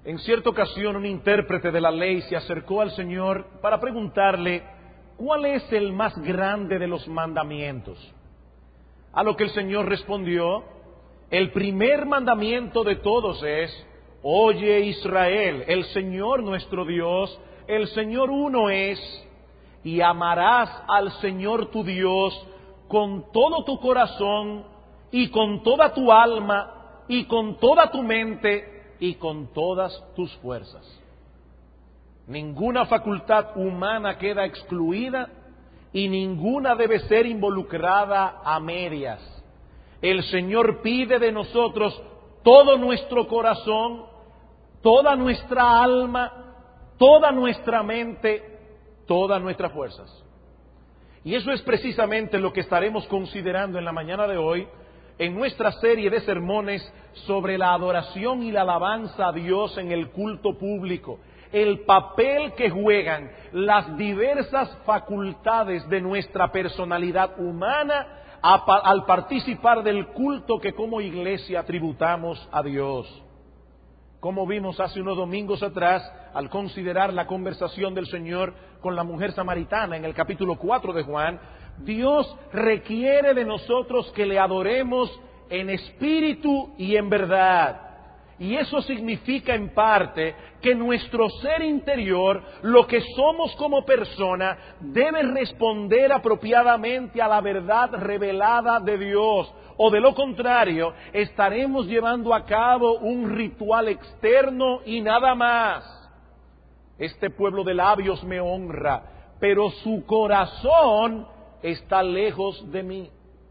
En cierta ocasión, un intérprete de la ley se acercó al Señor para preguntarle cuál es el más grande de los mandamientos. A lo que el Señor respondió: el primer mandamiento de todos es: oye Israel, el Señor nuestro Dios, el Señor uno es, y amarás al Señor tu Dios con todo tu corazón, y con toda tu alma, y con toda tu mente, y con todas tus fuerzas. Ninguna facultad humana queda excluida y ninguna debe ser involucrada a medias. El Señor pide de nosotros todo nuestro corazón, toda nuestra alma, toda nuestra mente, todas nuestras fuerzas. Y eso es precisamente lo que estaremos considerando en la mañana de hoy en nuestra serie de sermones sobre la adoración y la alabanza a Dios en el culto público, el papel que juegan las diversas facultades de nuestra personalidad humana al participar del culto que como iglesia tributamos a Dios. Como vimos hace unos domingos atrás, al considerar la conversación del Señor con la mujer samaritana en el capítulo 4 de Juan, Dios requiere de nosotros que le adoremos en espíritu y en verdad. Y eso significa en parte que nuestro ser interior, lo que somos como persona, debe responder apropiadamente a la verdad revelada de Dios. O de lo contrario, estaremos llevando a cabo un ritual externo y nada más. Este pueblo de labios me honra, pero su corazón está lejos de mí.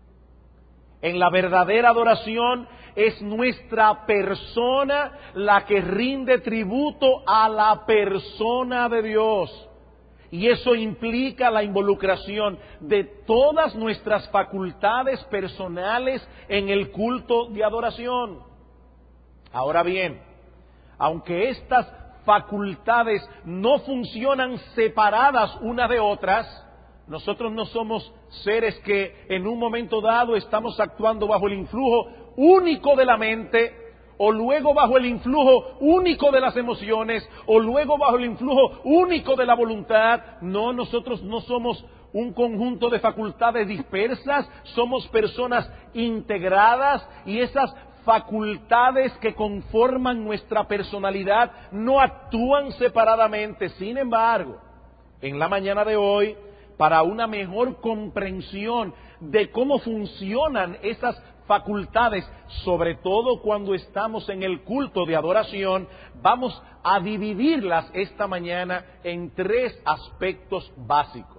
En la verdadera adoración es nuestra persona la que rinde tributo a la persona de Dios. Y eso implica la involucración de todas nuestras facultades personales en el culto de adoración. Ahora bien, aunque estas facultades no funcionan separadas unas de otras, nosotros no somos seres que en un momento dado estamos actuando bajo el influjo único de la mente, o luego bajo el influjo único de las emociones, o luego bajo el influjo único de la voluntad. No, nosotros no somos un conjunto de facultades dispersas, somos personas integradas, y esas facultades que conforman nuestra personalidad no actúan separadamente. Sin embargo, en la mañana de hoy, para una mejor comprensión de cómo funcionan esas facultades, sobre todo cuando estamos en el culto de adoración, vamos a dividirlas esta mañana en tres aspectos básicos.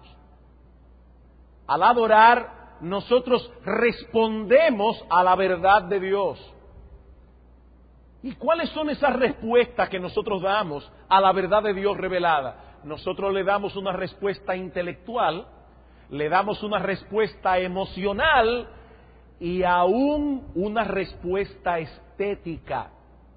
Al adorar, nosotros respondemos a la verdad de Dios. ¿Y cuáles son esas respuestas que nosotros damos a la verdad de Dios revelada? Nosotros le damos una respuesta intelectual, le damos una respuesta emocional y aún una respuesta estética.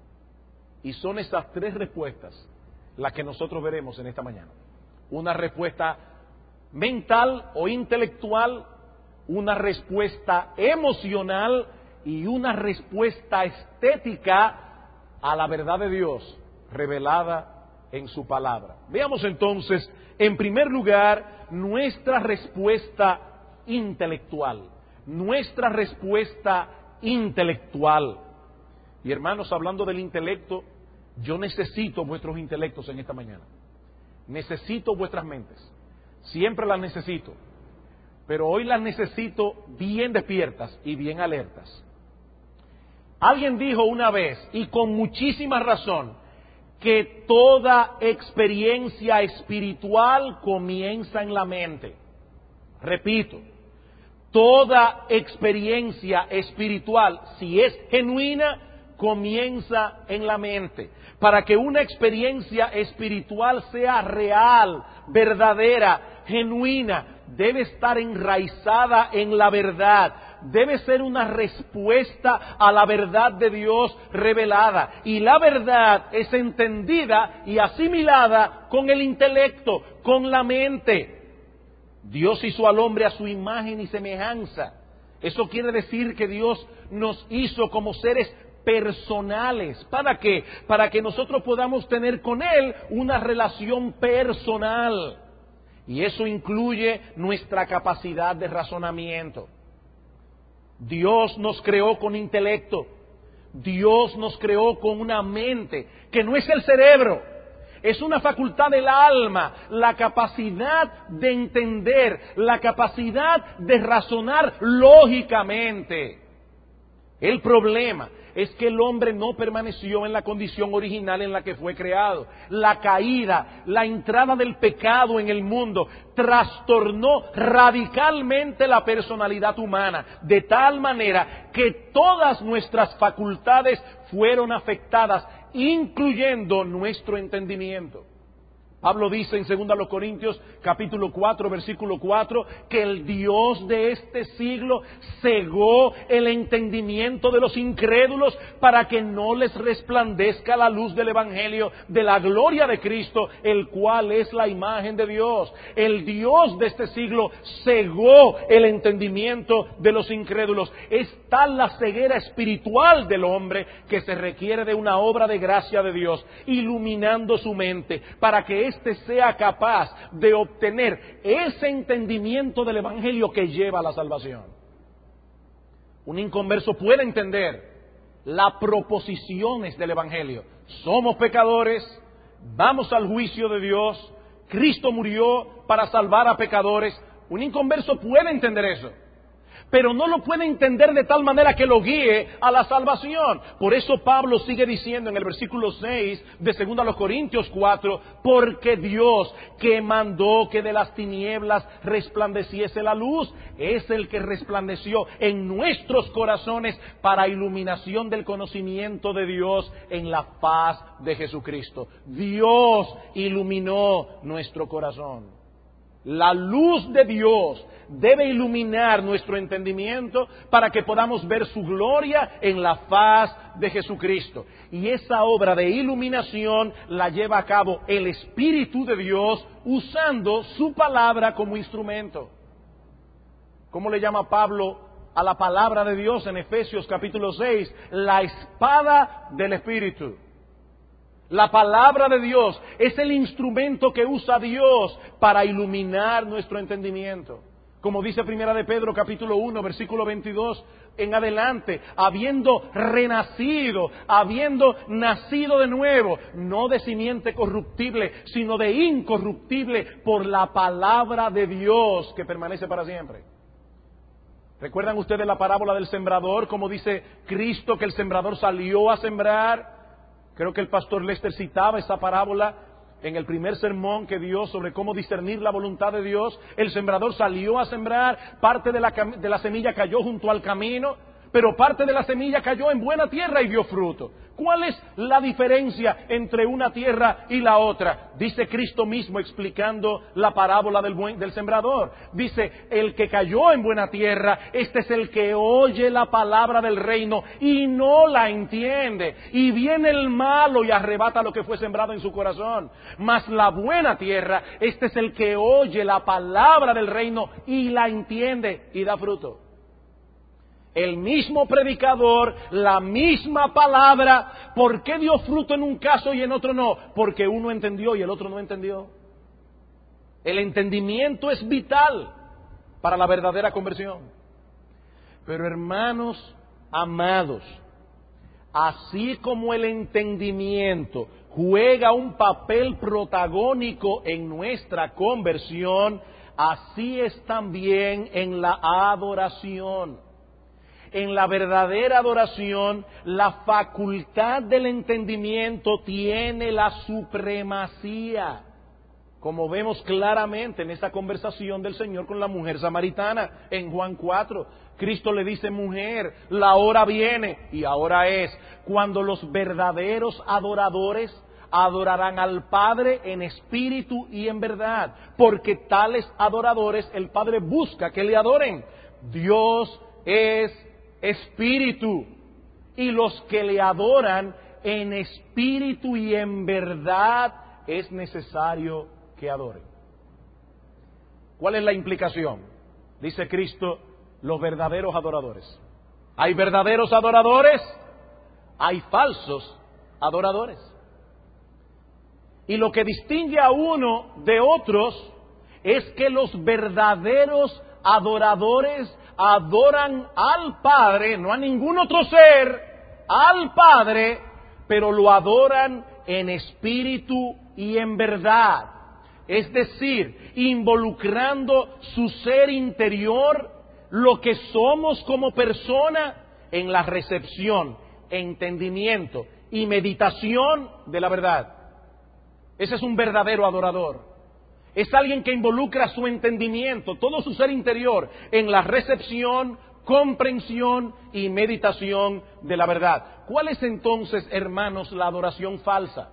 Y son esas tres respuestas las que nosotros veremos en esta mañana. Una respuesta mental o intelectual, una respuesta emocional y una respuesta estética a la verdad de Dios revelada en su palabra. Veamos entonces, en primer lugar, nuestra respuesta intelectual. Nuestra respuesta intelectual. Y hermanos, hablando del intelecto, yo necesito vuestros intelectos en esta mañana. Necesito vuestras mentes. Siempre las necesito. Pero hoy las necesito bien despiertas y bien alertas. Alguien dijo una vez, y con muchísima razón, que toda experiencia espiritual comienza en la mente. Repito, toda experiencia espiritual, si es genuina, comienza en la mente. Para que una experiencia espiritual sea real, verdadera, genuina, debe estar enraizada en la verdad. Debe ser una respuesta a la verdad de Dios revelada. Y la verdad es entendida y asimilada con el intelecto, con la mente. Dios hizo al hombre a su imagen y semejanza. Eso quiere decir que Dios nos hizo como seres personales. ¿Para qué? Para que nosotros podamos tener con Él una relación personal. Y eso incluye nuestra capacidad de razonamiento. Dios nos creó con intelecto. Dios nos creó con una mente que no es el cerebro. Es una facultad del alma, la capacidad de entender, la capacidad de razonar lógicamente. El problema es que el hombre no permaneció en la condición original en la que fue creado. La caída, la entrada del pecado en el mundo, trastornó radicalmente la personalidad humana, de tal manera que todas nuestras facultades fueron afectadas, incluyendo nuestro entendimiento. Pablo dice en 2 Corintios capítulo 4, versículo 4, que el Dios de este siglo cegó el entendimiento de los incrédulos para que no les resplandezca la luz del Evangelio de la gloria de Cristo, el cual es la imagen de Dios. El Dios de este siglo cegó el entendimiento de los incrédulos. Es tal la ceguera espiritual del hombre que se requiere de una obra de gracia de Dios, iluminando su mente para que éste sea capaz de obtener ese entendimiento del Evangelio que lleva a la salvación. Un inconverso puede entender las proposiciones del Evangelio. Somos pecadores, vamos al juicio de Dios, Cristo murió para salvar a pecadores. Un inconverso puede entender eso, pero no lo puede entender de tal manera que lo guíe a la salvación. Por eso Pablo sigue diciendo en el versículo 6 de 2 Corintios 4, porque Dios que mandó que de las tinieblas resplandeciese la luz, es el que resplandeció en nuestros corazones para iluminación del conocimiento de Dios en la faz de Jesucristo. Dios iluminó nuestro corazón. La luz de Dios debe iluminar nuestro entendimiento para que podamos ver su gloria en la faz de Jesucristo. Y esa obra de iluminación la lleva a cabo el Espíritu de Dios usando su palabra como instrumento. ¿Cómo le llama Pablo a la palabra de Dios en Efesios capítulo 6? La espada del Espíritu. La palabra de Dios es el instrumento que usa Dios para iluminar nuestro entendimiento. Como dice Primera de Pedro capítulo 1, versículo 22 en adelante, habiendo renacido, habiendo nacido de nuevo, no de simiente corruptible, sino de incorruptible, por la palabra de Dios que permanece para siempre. ¿Recuerdan ustedes la parábola del sembrador? Como dice Cristo que el sembrador salió a sembrar. Creo que el pastor Lester citaba esa parábola en el primer sermón que dio sobre cómo discernir la voluntad de Dios. El sembrador salió a sembrar, parte de la semilla cayó junto al camino, pero parte de la semilla cayó en buena tierra y dio fruto. ¿Cuál es la diferencia entre una tierra y la otra? Dice Cristo mismo explicando la parábola del sembrador. Dice, el que cayó en buena tierra, este es el que oye la palabra del reino y no la entiende. Y viene el malo y arrebata lo que fue sembrado en su corazón. Mas la buena tierra, este es el que oye la palabra del reino y la entiende y da fruto. El mismo predicador, la misma palabra, ¿por qué dio fruto en un caso y en otro no? Porque uno entendió y el otro no entendió. El entendimiento es vital para la verdadera conversión. Pero hermanos amados, así como el entendimiento juega un papel protagónico en nuestra conversión, así es también en la adoración. En la verdadera adoración, la facultad del entendimiento tiene la supremacía, como vemos claramente en esta conversación del Señor con la mujer samaritana en Juan 4. Cristo le dice, mujer, la hora viene y ahora es cuando los verdaderos adoradores adorarán al Padre en espíritu y en verdad, porque tales adoradores el Padre busca que le adoren. Dios es espíritu, y los que le adoran en espíritu y en verdad es necesario que adoren. ¿Cuál es la implicación? Dice Cristo, los verdaderos adoradores. ¿Hay verdaderos adoradores? hay falsos adoradores. Y lo que distingue a uno de otros es que los verdaderos adoradores adoran al Padre, no a ningún otro ser, al Padre, pero lo adoran en espíritu y en verdad. Es decir, involucrando su ser interior, lo que somos como persona, en la recepción, entendimiento y meditación de la verdad. Ese es un verdadero adorador. Es alguien que involucra su entendimiento, todo su ser interior, en la recepción, comprensión y meditación de la verdad. ¿Cuál es entonces, hermanos, la adoración falsa?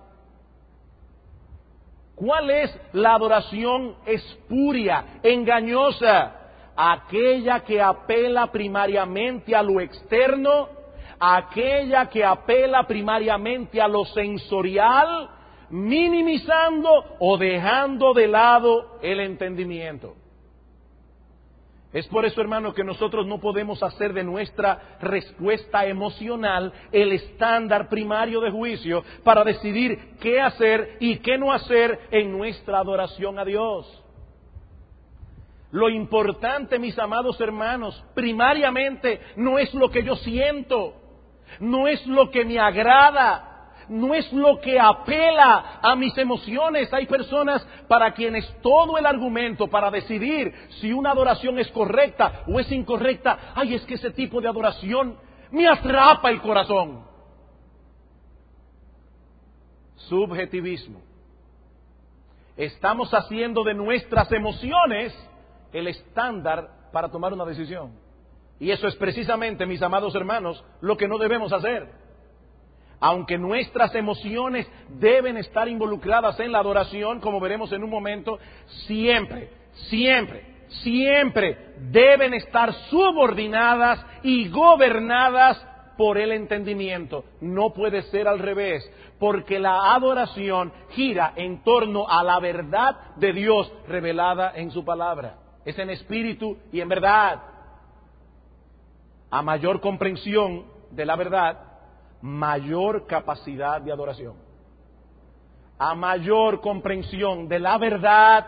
¿Cuál es la adoración espuria, engañosa? Aquella que apela primariamente a lo externo, aquella que apela primariamente a lo sensorial, minimizando o dejando de lado el entendimiento. Es por eso, hermano, que nosotros no podemos hacer de nuestra respuesta emocional el estándar primario de juicio para decidir qué hacer y qué no hacer en nuestra adoración a Dios. Lo importante, mis amados hermanos, primariamente no es lo que yo siento, no es lo que me agrada, no es lo que apela a mis emociones. Hay personas para quienes todo el argumento para decidir si una adoración es correcta o es incorrecta, ay, es que ese tipo de adoración me atrapa el corazón. Subjetivismo. Estamos haciendo de nuestras emociones el estándar para tomar una decisión. Y eso es precisamente, mis amados hermanos, lo que no debemos hacer. Aunque nuestras emociones deben estar involucradas en la adoración, como veremos en un momento, siempre deben estar subordinadas y gobernadas por el entendimiento. No puede ser al revés, porque la adoración gira en torno a la verdad de Dios revelada en su palabra. Es en espíritu y en verdad. A mayor comprensión de la verdad, mayor capacidad de adoración. A mayor comprensión de la verdad,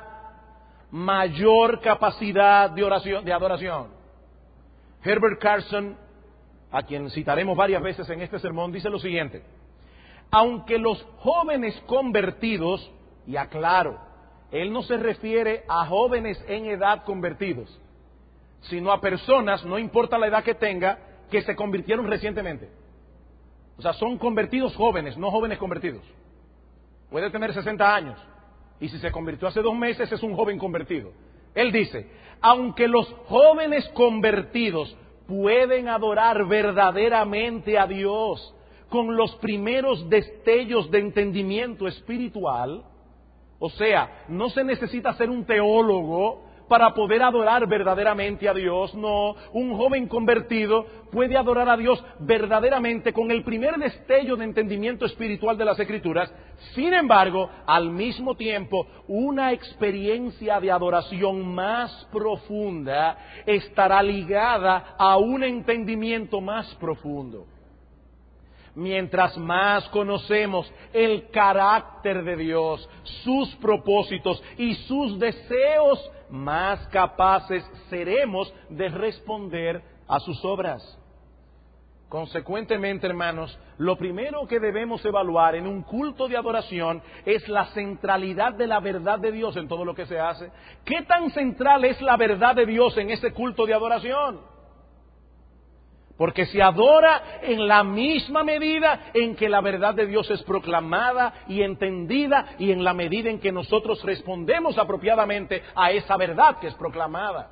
mayor capacidad de adoración. Herbert Carson, a quien citaremos varias veces en este sermón, dice lo siguiente: aunque los jóvenes convertidos, y aclaro, él no se refiere a jóvenes en edad convertidos, sino a personas, no importa la edad que tenga, que se convirtieron recientemente. O sea, son convertidos jóvenes, no jóvenes convertidos. Puede tener 60 años. Y si se convirtió hace 2 meses, es un joven convertido. Él dice, aunque los jóvenes convertidos pueden adorar verdaderamente a Dios con los primeros destellos de entendimiento espiritual, o sea, no se necesita ser un teólogo para poder adorar verdaderamente a Dios. No, un joven convertido puede adorar a Dios verdaderamente con el primer destello de entendimiento espiritual de las Escrituras. Sin embargo, al mismo tiempo, una experiencia de adoración más profunda estará ligada a un entendimiento más profundo. Mientras más conocemos el carácter de Dios, sus propósitos y sus deseos, más capaces seremos de responder a sus obras. Consecuentemente, hermanos, lo primero que debemos evaluar en un culto de adoración es la centralidad de la verdad de Dios en todo lo que se hace. ¿Qué tan central es la verdad de Dios en ese culto de adoración? Porque se adora en la misma medida en que la verdad de Dios es proclamada y entendida, y en la medida en que nosotros respondemos apropiadamente a esa verdad que es proclamada.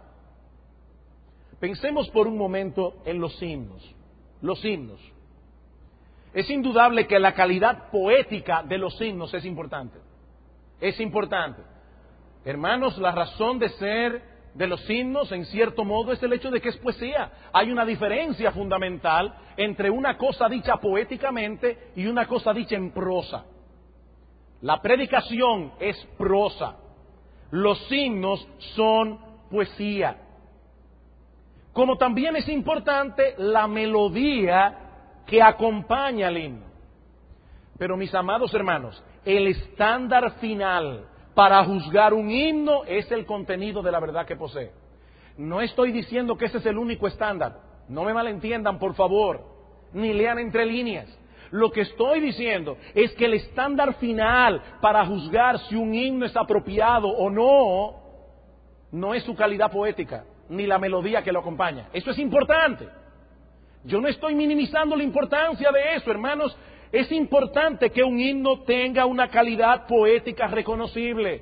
Pensemos por un momento en los himnos. Los himnos. Es indudable que la calidad poética de los himnos es importante. Es importante. Hermanos, la razón de ser de los himnos, en cierto modo, es el hecho de que es poesía. Hay una diferencia fundamental entre una cosa dicha poéticamente y una cosa dicha en prosa. La predicación es prosa. Los himnos son poesía. Como también es importante la melodía que acompaña al himno. Pero mis amados hermanos, el estándar final para juzgar un himno es el contenido de la verdad que posee. No estoy diciendo que ese es el único estándar. No me malentiendan, por favor, ni lean entre líneas. Lo que estoy diciendo es que el estándar final para juzgar si un himno es apropiado o no, no es su calidad poética, ni la melodía que lo acompaña. Eso es importante. Yo no estoy minimizando la importancia de eso, hermanos. Es importante que un himno tenga una calidad poética reconocible.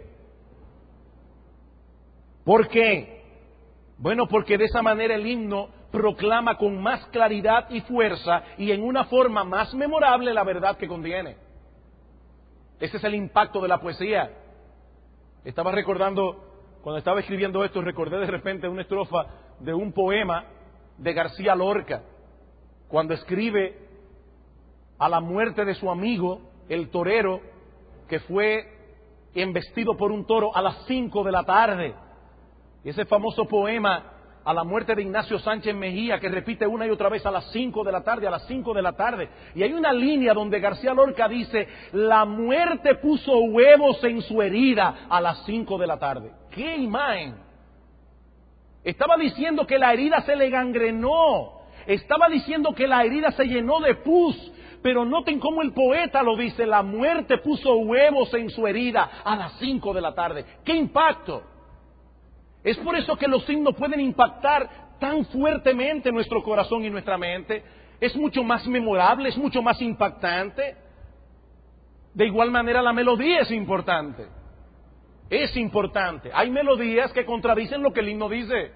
¿Por qué? Bueno, porque de esa manera el himno proclama con más claridad y fuerza y en una forma más memorable la verdad que contiene. Ese es el impacto de la poesía. Estaba recordando, cuando estaba escribiendo esto, recordé de repente una estrofa de un poema de García Lorca, cuando escribe a la muerte de su amigo, el torero, que fue embestido por un toro a las 5 de la tarde. Y ese famoso poema, a la muerte de Ignacio Sánchez Mejía, que repite una y otra vez a las 5 de la tarde, a las 5 de la tarde. Y hay una línea donde García Lorca dice, la muerte puso huevos en su herida a las 5 de la tarde. ¡Qué imagen! Estaba diciendo que la herida se le gangrenó. Estaba diciendo que la herida se llenó de pus. Pero noten cómo el poeta lo dice, la muerte puso huevos en su herida a las 5 de la tarde. ¡Qué impacto! Es por eso que los himnos pueden impactar tan fuertemente nuestro corazón y nuestra mente. Es mucho más memorable, es mucho más impactante. De igual manera la melodía es importante. Es importante. Hay melodías que contradicen lo que el himno dice.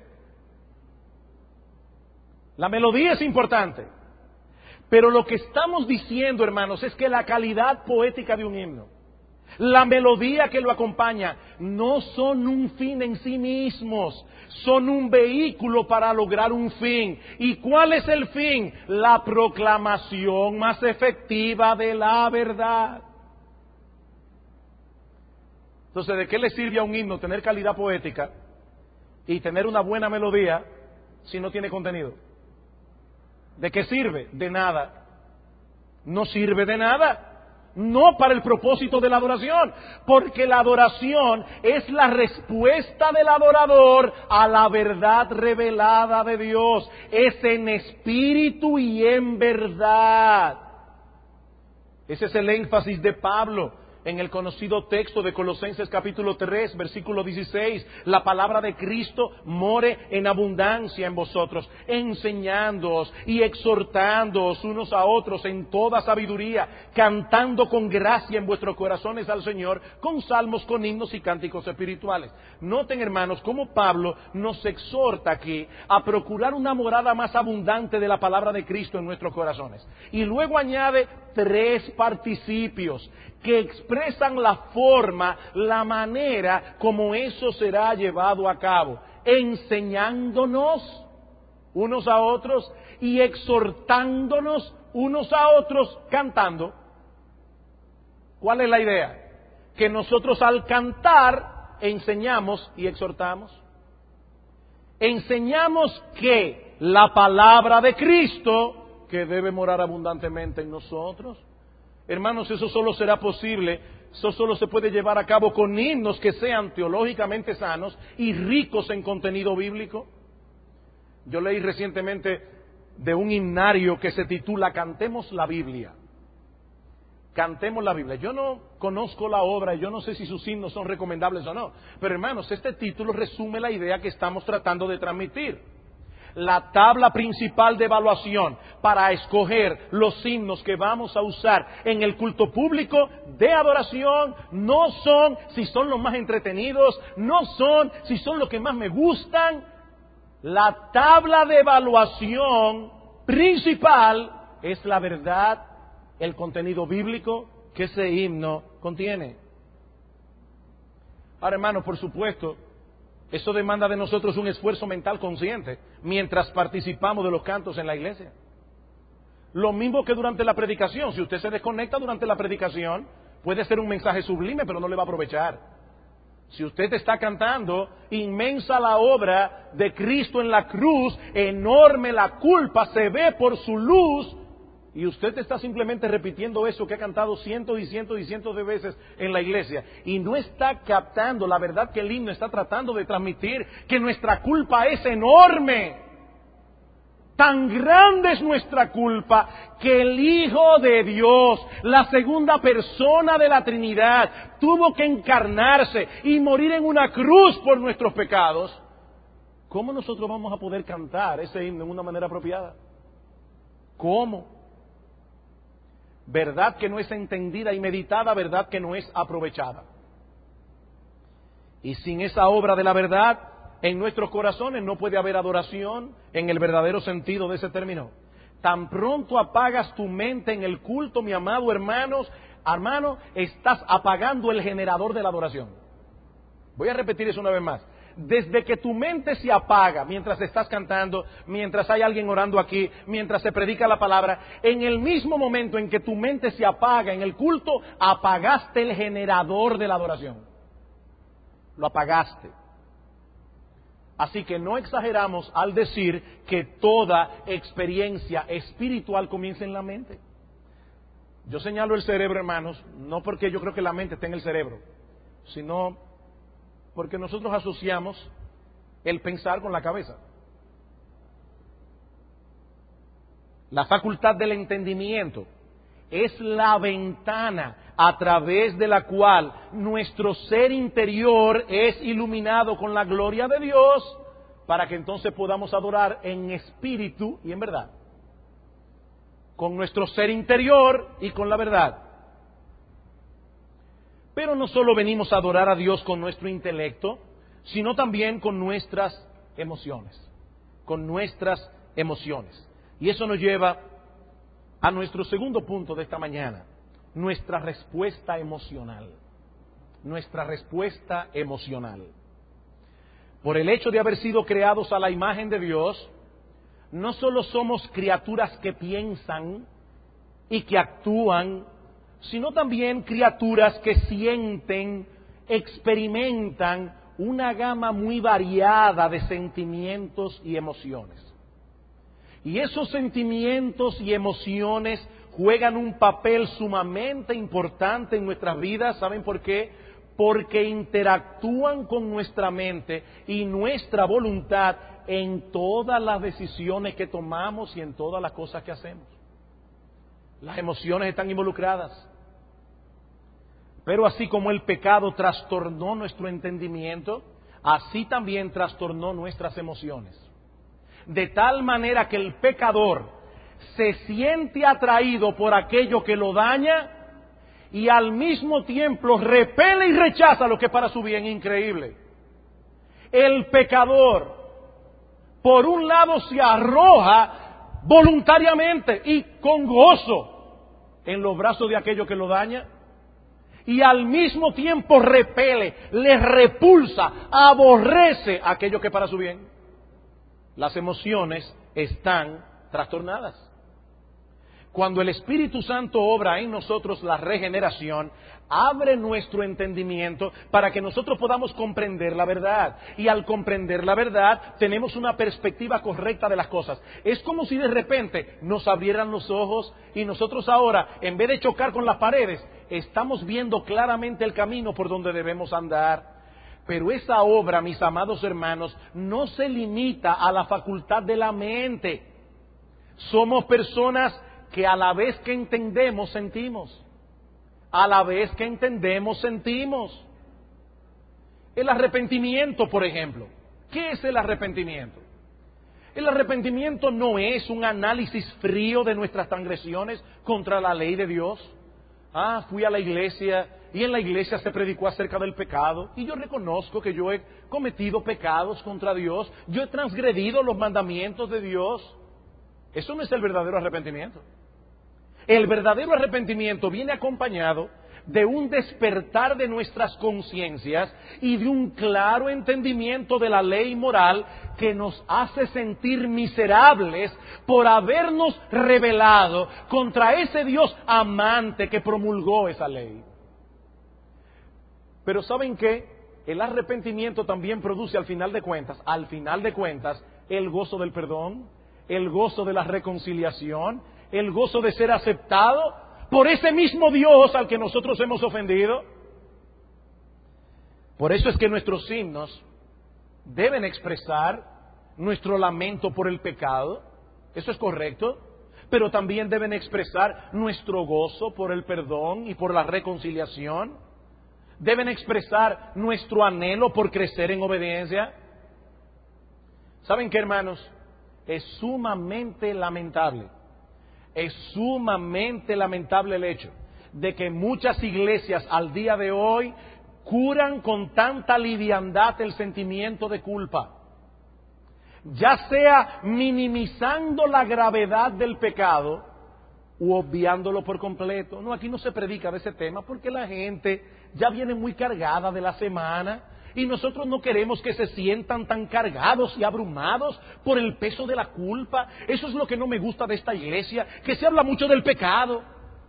La melodía es importante. Pero lo que estamos diciendo, hermanos, es que la calidad poética de un himno, la melodía que lo acompaña, no son un fin en sí mismos, son un vehículo para lograr un fin. ¿Y cuál es el fin? La proclamación más efectiva de la verdad. Entonces, ¿de qué le sirve a un himno tener calidad poética y tener una buena melodía si no tiene contenido? ¿De qué sirve? De nada. No sirve de nada. No para el propósito de la adoración, porque la adoración es la respuesta del adorador a la verdad revelada de Dios. Es en espíritu y en verdad. Ese es el énfasis de Pablo en el conocido texto de Colosenses capítulo 3, versículo 16, la palabra de Cristo more en abundancia en vosotros, enseñándoos y exhortándoos unos a otros en toda sabiduría, cantando con gracia en vuestros corazones al Señor, con salmos, con himnos y cánticos espirituales. Noten, hermanos, cómo Pablo nos exhorta aquí a procurar una morada más abundante de la palabra de Cristo en nuestros corazones. Y luego añade 3 participios que expresan la forma, la manera como eso será llevado a cabo, enseñándonos unos a otros y exhortándonos unos a otros cantando. ¿Cuál es la idea? Que nosotros al cantar enseñamos y exhortamos. Enseñamos que la palabra de Cristo, que debe morar abundantemente en nosotros. Hermanos, eso solo será posible, eso solo se puede llevar a cabo con himnos que sean teológicamente sanos y ricos en contenido bíblico. Yo leí recientemente de un himnario que se titula Cantemos la Biblia. Cantemos la Biblia. Yo no conozco la obra, yo no sé si sus himnos son recomendables o no, pero hermanos, este título resume la idea que estamos tratando de transmitir. La tabla principal de evaluación para escoger los himnos que vamos a usar en el culto público de adoración no son si son los más entretenidos, no son si son los que más me gustan. La tabla de evaluación principal es la verdad, el contenido bíblico que ese himno contiene. Ahora, hermanos, por supuesto, eso demanda de nosotros un esfuerzo mental consciente mientras participamos de los cantos en la iglesia. Lo mismo que durante la predicación. Si usted se desconecta durante la predicación, puede ser un mensaje sublime, pero no le va a aprovechar. Si usted está cantando, inmensa la obra de Cristo en la cruz, enorme la culpa, se ve por su luz, Y usted está simplemente repitiendo eso que ha cantado cientos y cientos y cientos de veces en la iglesia. Y no está captando la verdad que el himno está tratando de transmitir, que nuestra culpa es enorme. Tan grande es nuestra culpa que el Hijo de Dios, la segunda persona de la Trinidad, tuvo que encarnarse y morir en una cruz por nuestros pecados. ¿Cómo nosotros vamos a poder cantar ese himno en una manera apropiada? ¿Cómo? Verdad que no es entendida y meditada, verdad que no es aprovechada. Y sin esa obra de la verdad en nuestros corazones no puede haber adoración en el verdadero sentido de ese término. Tan pronto apagas tu mente en el culto, mi amado hermano, estás apagando el generador de la adoración. Voy a repetir eso una vez más. Desde que tu mente se apaga mientras estás cantando, mientras hay alguien orando aquí, mientras se predica la palabra, en el mismo momento en que tu mente se apaga en el culto, apagaste el generador de la adoración. Lo apagaste. Así que no exageramos al decir que toda experiencia espiritual comienza en la mente. Yo señalo el cerebro, hermanos, no porque yo creo que la mente está en el cerebro, sino porque nosotros asociamos el pensar con la cabeza. La facultad del entendimiento es la ventana a través de la cual nuestro ser interior es iluminado con la gloria de Dios, para que entonces podamos adorar en espíritu y en verdad. Con nuestro ser interior y con la verdad. Pero no solo venimos a adorar a Dios con nuestro intelecto, sino también con nuestras emociones. Con nuestras emociones. Y eso nos lleva a nuestro segundo punto de esta mañana. Nuestra respuesta emocional. Nuestra respuesta emocional. Por el hecho de haber sido creados a la imagen de Dios, no solo somos criaturas que piensan y que actúan, sino también criaturas que sienten, experimentan una gama muy variada de sentimientos y emociones. Y esos sentimientos y emociones juegan un papel sumamente importante en nuestras vidas. ¿Saben por qué? Porque interactúan con nuestra mente y nuestra voluntad en todas las decisiones que tomamos y en todas las cosas que hacemos. Las emociones están involucradas. Pero así como el pecado trastornó nuestro entendimiento, así también trastornó nuestras emociones. De tal manera que el pecador se siente atraído por aquello que lo daña y al mismo tiempo repele y rechaza lo que es para su bien. Increíble. El pecador, por un lado, se arroja voluntariamente y con gozo en los brazos de aquello que lo daña, y al mismo tiempo repele, le repulsa, aborrece aquello que es para su bien. Las emociones están trastornadas. Cuando el Espíritu Santo obra en nosotros la regeneración, abre nuestro entendimiento para que nosotros podamos comprender la verdad. Y al comprender la verdad, tenemos una perspectiva correcta de las cosas. Es como si de repente nos abrieran los ojos y nosotros ahora, en vez de chocar con las paredes, estamos viendo claramente el camino por donde debemos andar. Pero esa obra, mis amados hermanos, no se limita a la facultad de la mente. Somos personas que a la vez que entendemos, sentimos. A la vez que entendemos, sentimos. El arrepentimiento, por ejemplo. ¿Qué es el arrepentimiento? El arrepentimiento no es un análisis frío de nuestras transgresiones contra la ley de Dios. Fui a la iglesia y en la iglesia se predicó acerca del pecado y yo reconozco que yo he cometido pecados contra Dios, yo he transgredido los mandamientos de Dios. Eso no es el verdadero arrepentimiento. El verdadero arrepentimiento viene acompañado de un despertar de nuestras conciencias y de un claro entendimiento de la ley moral que nos hace sentir miserables por habernos rebelado contra ese Dios amante que promulgó esa ley. Pero ¿saben qué? El arrepentimiento también produce al final de cuentas, el gozo del perdón, el gozo de la reconciliación, el gozo de ser aceptado por ese mismo Dios al que nosotros hemos ofendido. Por eso es que nuestros himnos deben expresar nuestro lamento por el pecado, eso es correcto, pero también deben expresar nuestro gozo por el perdón y por la reconciliación. Deben expresar nuestro anhelo por crecer en obediencia. ¿Saben qué, hermanos? Es sumamente lamentable el hecho de que muchas iglesias al día de hoy curan con tanta liviandad el sentimiento de culpa, ya sea minimizando la gravedad del pecado u obviándolo por completo. No, aquí no se predica de ese tema porque la gente ya viene muy cargada de la semana y nosotros no queremos que se sientan tan cargados y abrumados por el peso de la culpa. Eso es lo que no me gusta de esta iglesia, que se habla mucho del pecado.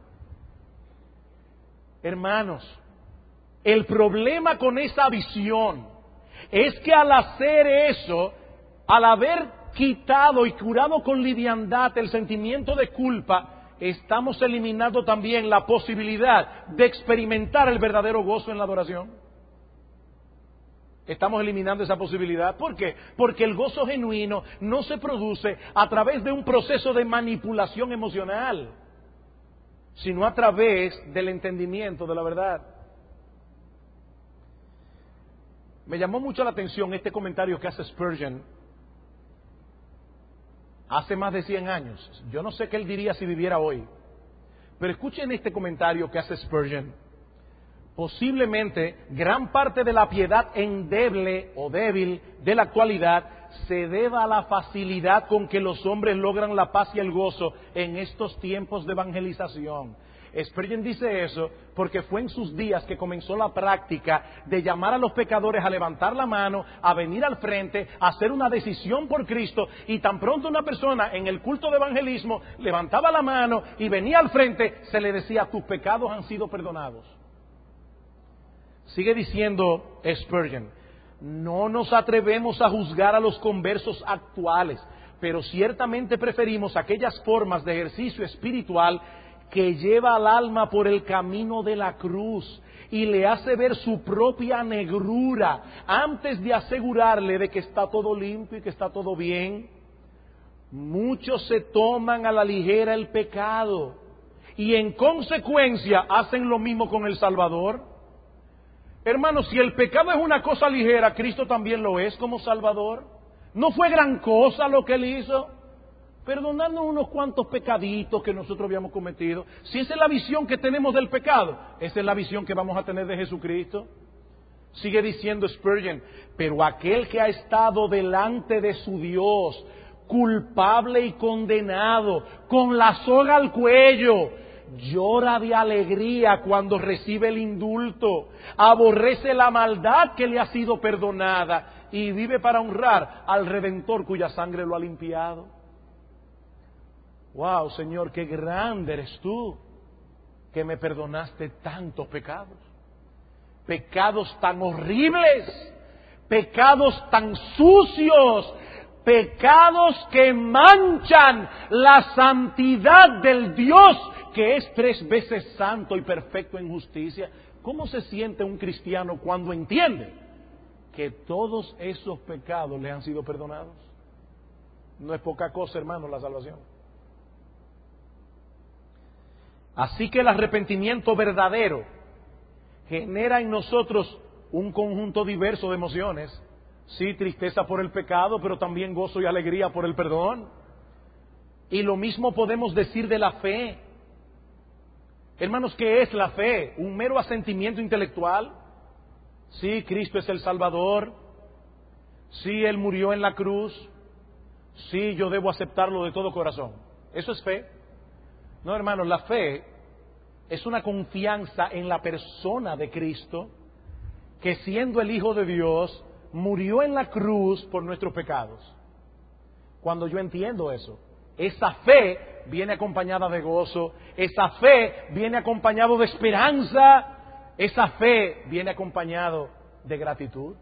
Hermanos, el problema con esa visión es que al hacer eso, al haber quitado y curado con liviandad el sentimiento de culpa, estamos eliminando también la posibilidad de experimentar el verdadero gozo en la adoración. Estamos eliminando esa posibilidad. ¿Por qué? Porque el gozo genuino no se produce a través de un proceso de manipulación emocional, sino a través del entendimiento de la verdad. Me llamó mucho la atención este comentario que hace Spurgeon hace más de 100 años. Yo no sé qué él diría si viviera hoy. Pero escuchen este comentario que hace Spurgeon. Posiblemente gran parte de la piedad endeble o débil de la actualidad se deba a la facilidad con que los hombres logran la paz y el gozo en estos tiempos de evangelización. Spurgeon dice eso porque fue en sus días que comenzó la práctica de llamar a los pecadores a levantar la mano, a venir al frente, a hacer una decisión por Cristo, y tan pronto una persona en el culto de evangelismo levantaba la mano y venía al frente, se le decía: tus pecados han sido perdonados. Sigue diciendo Spurgeon: no nos atrevemos a juzgar a los conversos actuales, pero ciertamente preferimos aquellas formas de ejercicio espiritual que lleva al alma por el camino de la cruz y le hace ver su propia negrura antes de asegurarle de que está todo limpio y que está todo bien. Muchos se toman a la ligera el pecado y en consecuencia hacen lo mismo con el Salvador. Hermanos, si el pecado es una cosa ligera, Cristo también lo es como Salvador. No fue gran cosa lo que Él hizo, perdonarnos unos cuantos pecaditos que nosotros habíamos cometido. Si esa es la visión que tenemos del pecado, esa es la visión que vamos a tener de Jesucristo. Sigue diciendo Spurgeon: pero aquel que ha estado delante de su Dios, culpable y condenado, con la soga al cuello, llora de alegría cuando recibe el indulto, aborrece la maldad que le ha sido perdonada y vive para honrar al Redentor cuya sangre lo ha limpiado. Wow, Señor, qué grande eres tú, que me perdonaste tantos pecados. Pecados tan horribles, pecados tan sucios, pecados que manchan la santidad del Dios que es 3 veces santo y perfecto en justicia. ¿Cómo se siente un cristiano cuando entiende que todos esos pecados le han sido perdonados? No es poca cosa, hermano, la salvación. Así que el arrepentimiento verdadero genera en nosotros un conjunto diverso de emociones. Sí, tristeza por el pecado, pero también gozo y alegría por el perdón. Y lo mismo podemos decir de la fe. Hermanos, ¿qué es la fe? ¿Un mero asentimiento intelectual? Sí, Cristo es el Salvador. Sí, Él murió en la cruz. Sí, yo debo aceptarlo de todo corazón. ¿Eso es fe? No, hermanos, la fe es una confianza en la persona de Cristo, que siendo el Hijo de Dios, murió en la cruz por nuestros pecados. Cuando yo entiendo eso, esa fe viene acompañada de gozo, esa fe viene acompañado de esperanza, esa fe viene acompañado de gratitud.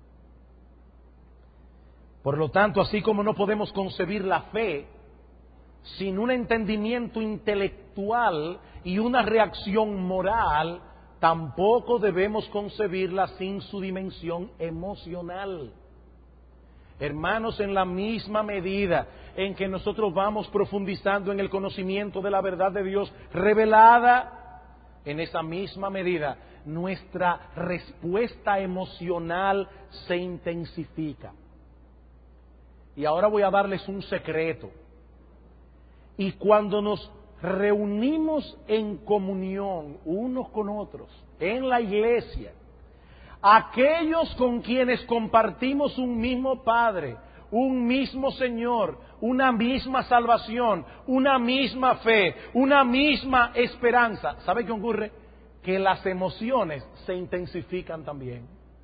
Por lo tanto, así como no podemos concebir la fe sin un entendimiento intelectual y una reacción moral, tampoco debemos concebirla sin su dimensión emocional. Hermanos, en la misma medida en que nosotros vamos profundizando en el conocimiento de la verdad de Dios revelada, en esa misma medida nuestra respuesta emocional se intensifica. Y ahora voy a darles un secreto. Y cuando nos reunimos en comunión unos con otros, en la iglesia, aquellos con quienes compartimos un mismo Padre, un mismo Señor, una misma salvación, una misma fe, una misma esperanza, ¿sabe qué ocurre? Que las emociones se intensifican también.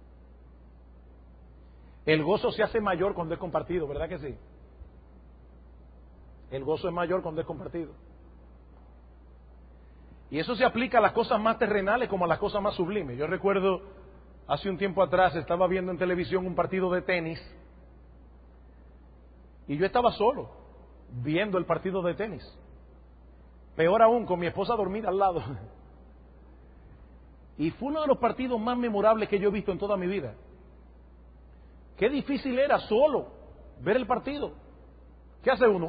El gozo se hace mayor cuando es compartido, ¿verdad que sí? El gozo es mayor cuando es compartido. Y eso se aplica a las cosas más terrenales como a las cosas más sublimes. Yo recuerdo, hace un tiempo atrás, estaba viendo en televisión un partido de tenis y yo estaba solo viendo el partido de tenis. Peor aún, con mi esposa dormida al lado. Y fue uno de los partidos más memorables que yo he visto en toda mi vida. Qué difícil era solo ver el partido. ¿Qué hace uno?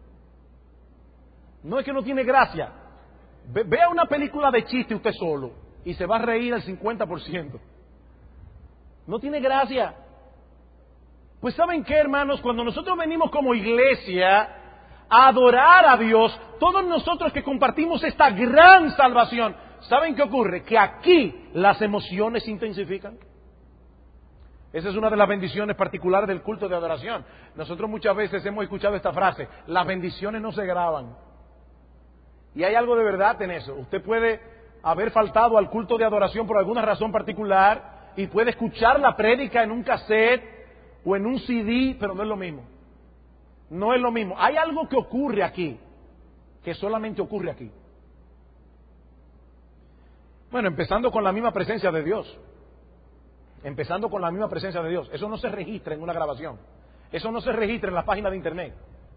No es que no tiene gracia. Vea una película de chiste usted solo y se va a reír al 50%. No tiene gracia. Pues ¿saben qué, hermanos? Cuando nosotros venimos como iglesia a adorar a Dios, todos nosotros que compartimos esta gran salvación, ¿saben qué ocurre? Que aquí las emociones se intensifican. Esa es una de las bendiciones particulares del culto de adoración. Nosotros muchas veces hemos escuchado esta frase: las bendiciones no se graban. Y hay algo de verdad en eso. Usted puede haber faltado al culto de adoración por alguna razón particular y puede escuchar la prédica en un cassette o en un CD, pero no es lo mismo. No es lo mismo. Hay algo que ocurre aquí, que solamente ocurre aquí. Bueno, empezando con la misma presencia de Dios. Empezando con la misma presencia de Dios. Eso no se registra en una grabación. Eso no se registra en la página de internet.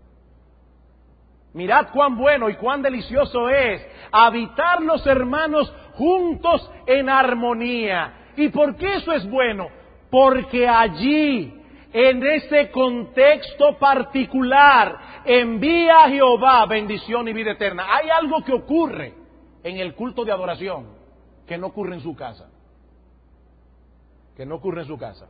Mirad cuán bueno y cuán delicioso es habitar los hermanos juntos en armonía. ¿Y por qué eso es bueno? Porque allí, en ese contexto particular, envía a Jehová bendición y vida eterna. Hay algo que ocurre en el culto de adoración que no ocurre en su casa. Que no ocurre en su casa.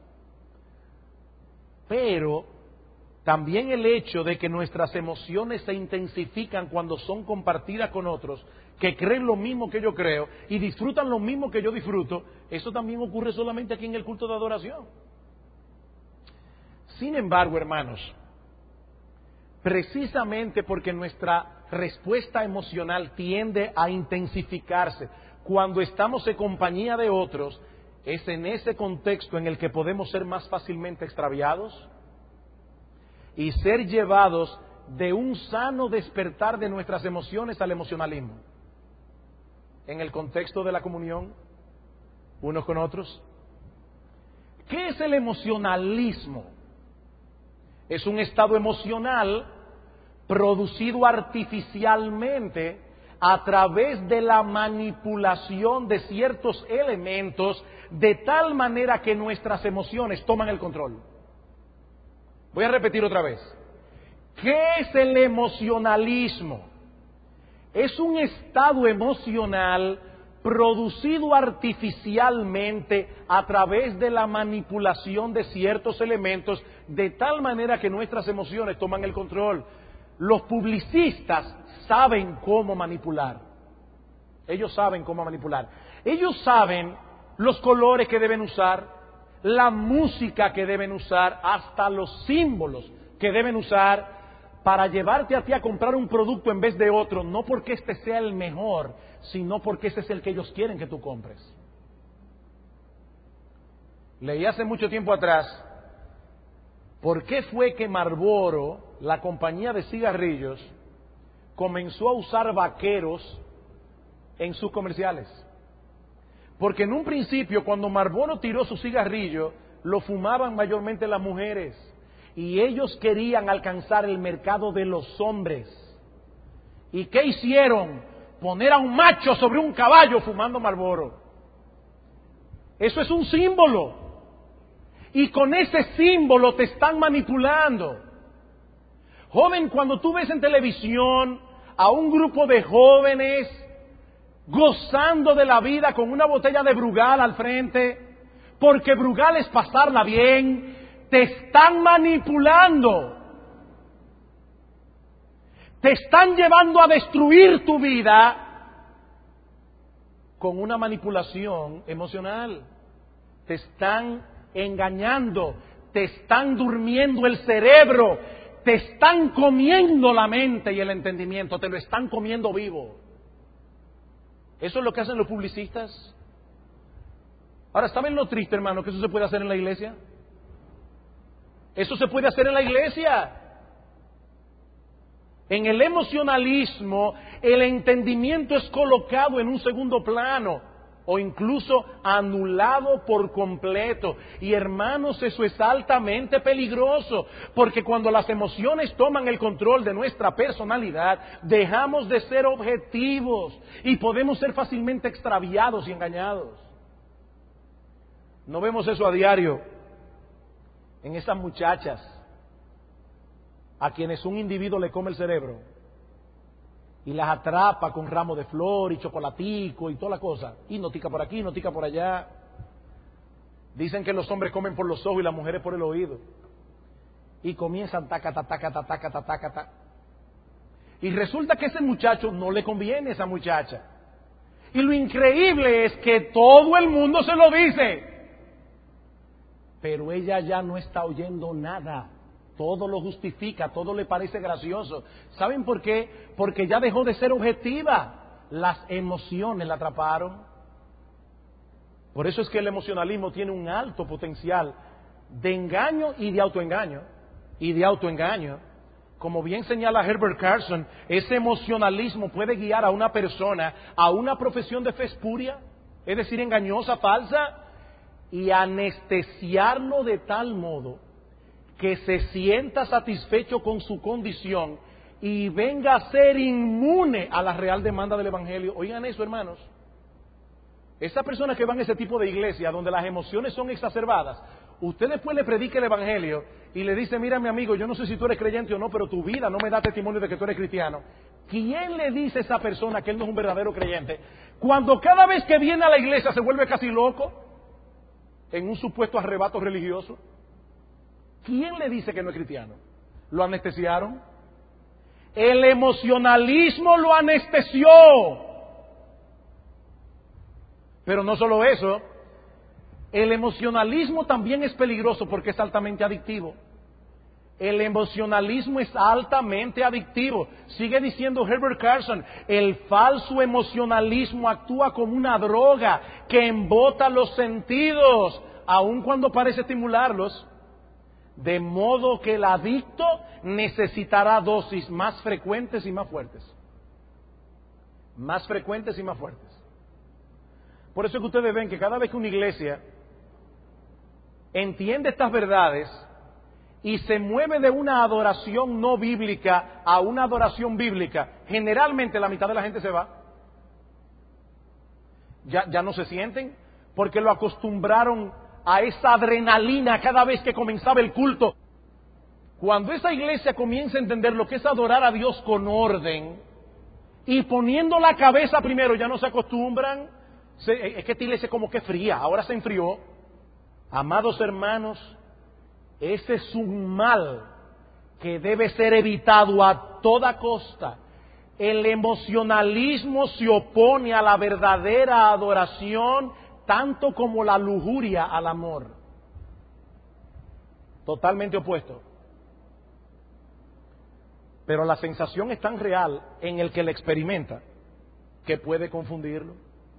Pero también el hecho de que nuestras emociones se intensifican cuando son compartidas con otros que creen lo mismo que yo creo y disfrutan lo mismo que yo disfruto, eso también ocurre solamente aquí en el culto de adoración. Sin embargo, hermanos, precisamente porque nuestra respuesta emocional tiende a intensificarse cuando estamos en compañía de otros, es en ese contexto en el que podemos ser más fácilmente extraviados y ser llevados de un sano despertar de nuestras emociones al emocionalismo. En el contexto de la comunión, unos con otros. ¿Qué es el emocionalismo? Es un estado emocional producido artificialmente a través de la manipulación de ciertos elementos de tal manera que nuestras emociones toman el control. Voy a repetir otra vez. ¿Qué es el emocionalismo? Es un estado emocional producido artificialmente a través de la manipulación de ciertos elementos de tal manera que nuestras emociones toman el control. Los publicistas saben cómo manipular. Ellos saben cómo manipular. Ellos saben los colores que deben usar, la música que deben usar, hasta los símbolos que deben usar para llevarte a ti a comprar un producto en vez de otro, no porque este sea el mejor, sino porque ese es el que ellos quieren que tú compres. Leí hace mucho tiempo atrás, ¿por qué fue que Marlboro, la compañía de cigarrillos, comenzó a usar vaqueros en sus comerciales? Porque en un principio, cuando Marlboro tiró su cigarrillo, lo fumaban mayormente las mujeres. Y ellos querían alcanzar el mercado de los hombres. ¿Y qué hicieron? Poner a un macho sobre un caballo fumando Marlboro. Eso es un símbolo. Y con ese símbolo te están manipulando. Joven, cuando tú ves en televisión a un grupo de jóvenes gozando de la vida con una botella de Brugal al frente, porque Brugal es pasarla bien, te están manipulando. Te están llevando a destruir tu vida con una manipulación emocional. Te están engañando, te están durmiendo el cerebro, te están comiendo la mente y el entendimiento, te lo están comiendo vivo. Eso es lo que hacen los publicistas. Ahora, ¿saben lo triste, hermano, que eso se puede hacer en la iglesia? Eso se puede hacer en la iglesia. En el emocionalismo, el entendimiento es colocado en un segundo plano o incluso anulado por completo. Y hermanos, eso es altamente peligroso, porque cuando las emociones toman el control de nuestra personalidad, dejamos de ser objetivos y podemos ser fácilmente extraviados y engañados. ¿No vemos eso a diario en esas muchachas a quienes un individuo le come el cerebro y las atrapa con ramo de flor y chocolatico y toda la cosa, y notica por aquí, notica por allá? Dicen que los hombres comen por los ojos y las mujeres por el oído, y comienzan taca, taca, taca, taca, taca, taca. Y resulta que ese muchacho no le conviene a esa muchacha. Y lo increíble es que todo el mundo se lo dice, pero ella ya no está oyendo nada. Todo lo justifica, todo le parece gracioso. ¿Saben por qué? Porque ya dejó de ser objetiva. Las emociones la atraparon. Por eso es que el emocionalismo tiene un alto potencial de engaño y de autoengaño. Como bien señala Herbert Carson, ese emocionalismo puede guiar a una persona a una profesión de fe espuria, es decir, engañosa, falsa, y anestesiarlo de tal modo que se sienta satisfecho con su condición y venga a ser inmune a la real demanda del Evangelio. Oigan eso, hermanos. Esas personas que van a ese tipo de iglesia donde las emociones son exacerbadas, usted después le predica el Evangelio y le dice: mira, mi amigo, yo no sé si tú eres creyente o no, pero tu vida no me da testimonio de que tú eres cristiano. ¿Quién le dice a esa persona que él no es un verdadero creyente? Cuando cada vez que viene a la iglesia se vuelve casi loco en un supuesto arrebato religioso. ¿Quién le dice que no es cristiano? ¿Lo anestesiaron? El emocionalismo lo anestesió. Pero no solo eso, el emocionalismo también es peligroso porque es altamente adictivo. El emocionalismo es altamente adictivo. Sigue diciendo Herbert Carson, el falso emocionalismo actúa como una droga que embota los sentidos, aun cuando parece estimularlos. De modo que el adicto necesitará dosis más frecuentes y más fuertes. Más frecuentes y más fuertes. Por eso es que ustedes ven que cada vez que una iglesia entiende estas verdades y se mueve de una adoración no bíblica a una adoración bíblica, generalmente la mitad de la gente se va. Ya no se sienten, porque lo acostumbraron a esa adrenalina cada vez que comenzaba el culto. Cuando esa iglesia comienza a entender lo que es adorar a Dios con orden y poniendo la cabeza primero, ya no se acostumbran. Es que esta iglesia como que fría, ahora se enfrió. Amados hermanos, ese es un mal que debe ser evitado a toda costa. El emocionalismo se opone a la verdadera adoración tanto como la lujuria al amor. Totalmente opuesto. Pero la sensación es tan real en el que la experimenta que puede confundirlo.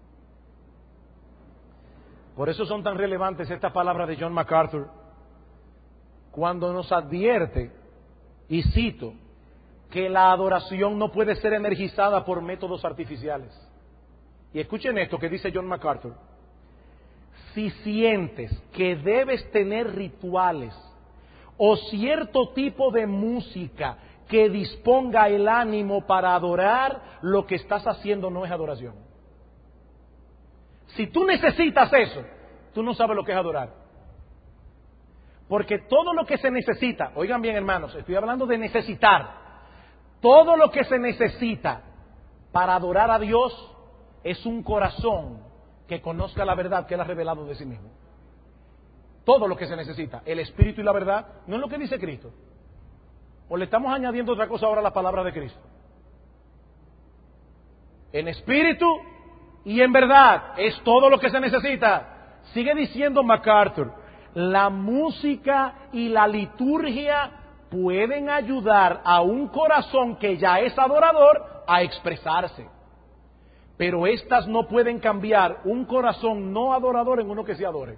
Por eso son tan relevantes estas palabras de John MacArthur cuando nos advierte, y cito, que la adoración no puede ser energizada por métodos artificiales. Y escuchen esto que dice John MacArthur: si sientes que debes tener rituales o cierto tipo de música que disponga el ánimo para adorar, lo que estás haciendo no es adoración. Si tú necesitas eso, tú no sabes lo que es adorar. Porque todo lo que se necesita, oigan bien hermanos, estoy hablando de necesitar, todo lo que se necesita para adorar a Dios es un corazón que conozca la verdad que Él ha revelado de sí mismo. Todo lo que se necesita, el Espíritu y la verdad, no es lo que dice Cristo. ¿O le estamos añadiendo otra cosa ahora a la palabra de Cristo? En espíritu y en verdad es todo lo que se necesita. Sigue diciendo MacArthur, la música y la liturgia pueden ayudar a un corazón que ya es adorador a expresarse. Pero estas no pueden cambiar un corazón no adorador en uno que se adore.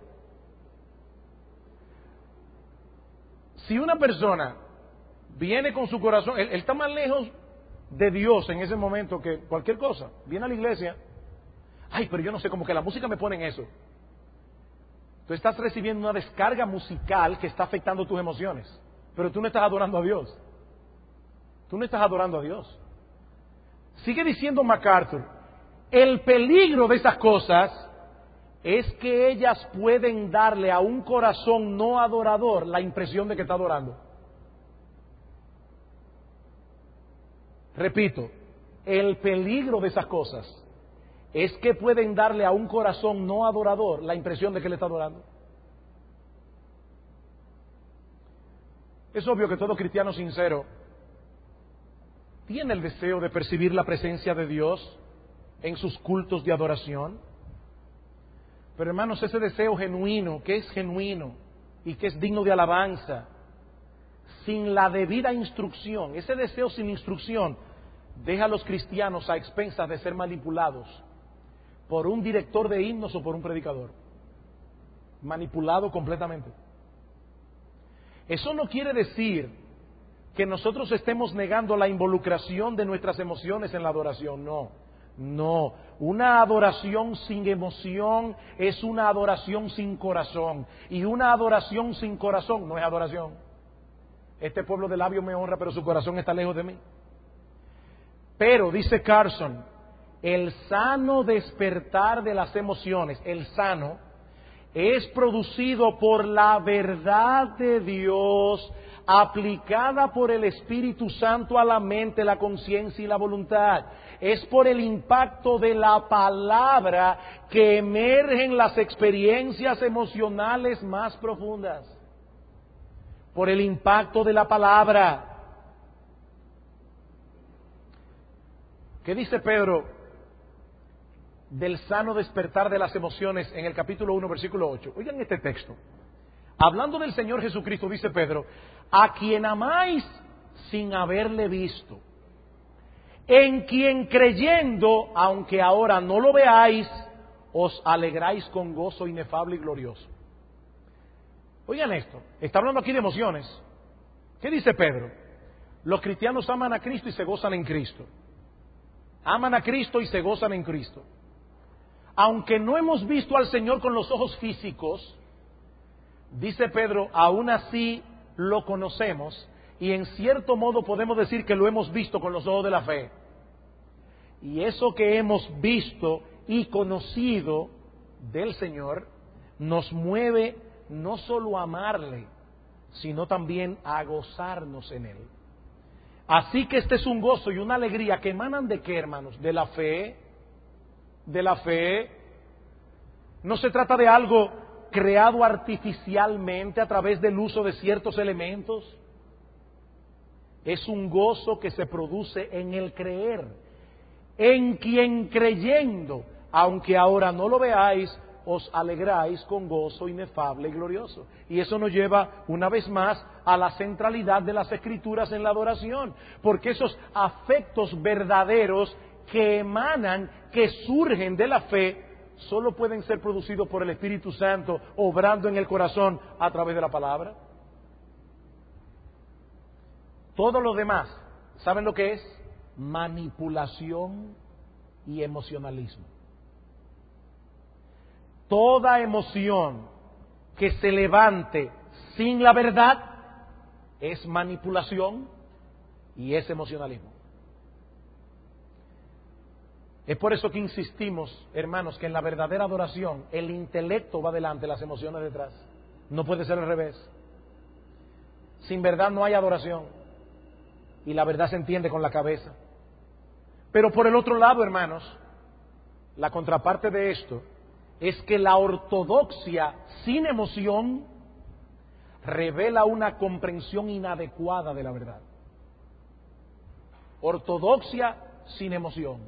Si una persona viene con su corazón, él está más lejos de Dios en ese momento que cualquier cosa. Viene a la iglesia, ay, pero yo no sé, como que la música me pone en eso. Tú estás recibiendo una descarga musical que está afectando tus emociones, pero tú no estás adorando a Dios. Tú no estás adorando a Dios. Sigue diciendo MacArthur, el peligro de esas cosas es que ellas pueden darle a un corazón no adorador la impresión de que está adorando. Repito, el peligro de esas cosas es que pueden darle a un corazón no adorador la impresión de que le está adorando. Es obvio que todo cristiano sincero tiene el deseo de percibir la presencia de Dios en sus cultos de adoración. Pero hermanos, ese deseo genuino, que es genuino y que es digno de alabanza, sin la debida instrucción, ese deseo sin instrucción, deja a los cristianos a expensas de ser manipulados por un director de himnos o por un predicador. Manipulado completamente. Eso no quiere decir que nosotros estemos negando la involucración de nuestras emociones en la adoración, no. No, una adoración sin emoción es una adoración sin corazón. Y una adoración sin corazón no es adoración. Este pueblo de labios me honra, pero su corazón está lejos de mí. Pero, dice Carson, el sano despertar de las emociones, el sano, es producido por la verdad de Dios aplicada por el Espíritu Santo a la mente, la conciencia y la voluntad. Es por el impacto de la palabra que emergen las experiencias emocionales más profundas. Por el impacto de la palabra. ¿Qué dice Pedro del sano despertar de las emociones en el capítulo 1, versículo 8? Oigan este texto. Hablando del Señor Jesucristo, dice Pedro, a quien amáis sin haberle visto, en quien creyendo, aunque ahora no lo veáis, os alegráis con gozo inefable y glorioso. Oigan esto, está hablando aquí de emociones. ¿Qué dice Pedro? Los cristianos aman a Cristo y se gozan en Cristo. Aman a Cristo y se gozan en Cristo. Aunque no hemos visto al Señor con los ojos físicos, dice Pedro, aún así lo conocemos y en cierto modo podemos decir que lo hemos visto con los ojos de la fe. Y eso que hemos visto y conocido del Señor nos mueve no solo a amarle, sino también a gozarnos en Él. Así que este es un gozo y una alegría que emanan ¿de qué, hermanos? De la fe. De la fe. No se trata de algo creado artificialmente a través del uso de ciertos elementos. Es un gozo que se produce en el creer, en quien creyendo, aunque ahora no lo veáis, os alegráis con gozo inefable y glorioso. Y eso nos lleva una vez más a la centralidad de las Escrituras en la adoración, porque esos afectos verdaderos que emanan, que surgen de la fe, solo pueden ser producidos por el Espíritu Santo, obrando en el corazón a través de la palabra. Todo lo demás, ¿saben lo que es? Manipulación y emocionalismo. Toda emoción que se levante sin la verdad es manipulación y es emocionalismo. Es por eso que insistimos, hermanos, que en la verdadera adoración el intelecto va delante, las emociones detrás. No puede ser al revés. Sin verdad no hay adoración, y la verdad se entiende con la cabeza. Pero por el otro lado, hermanos, la contraparte de esto es que la ortodoxia sin emoción revela una comprensión inadecuada de la verdad. Ortodoxia sin emoción.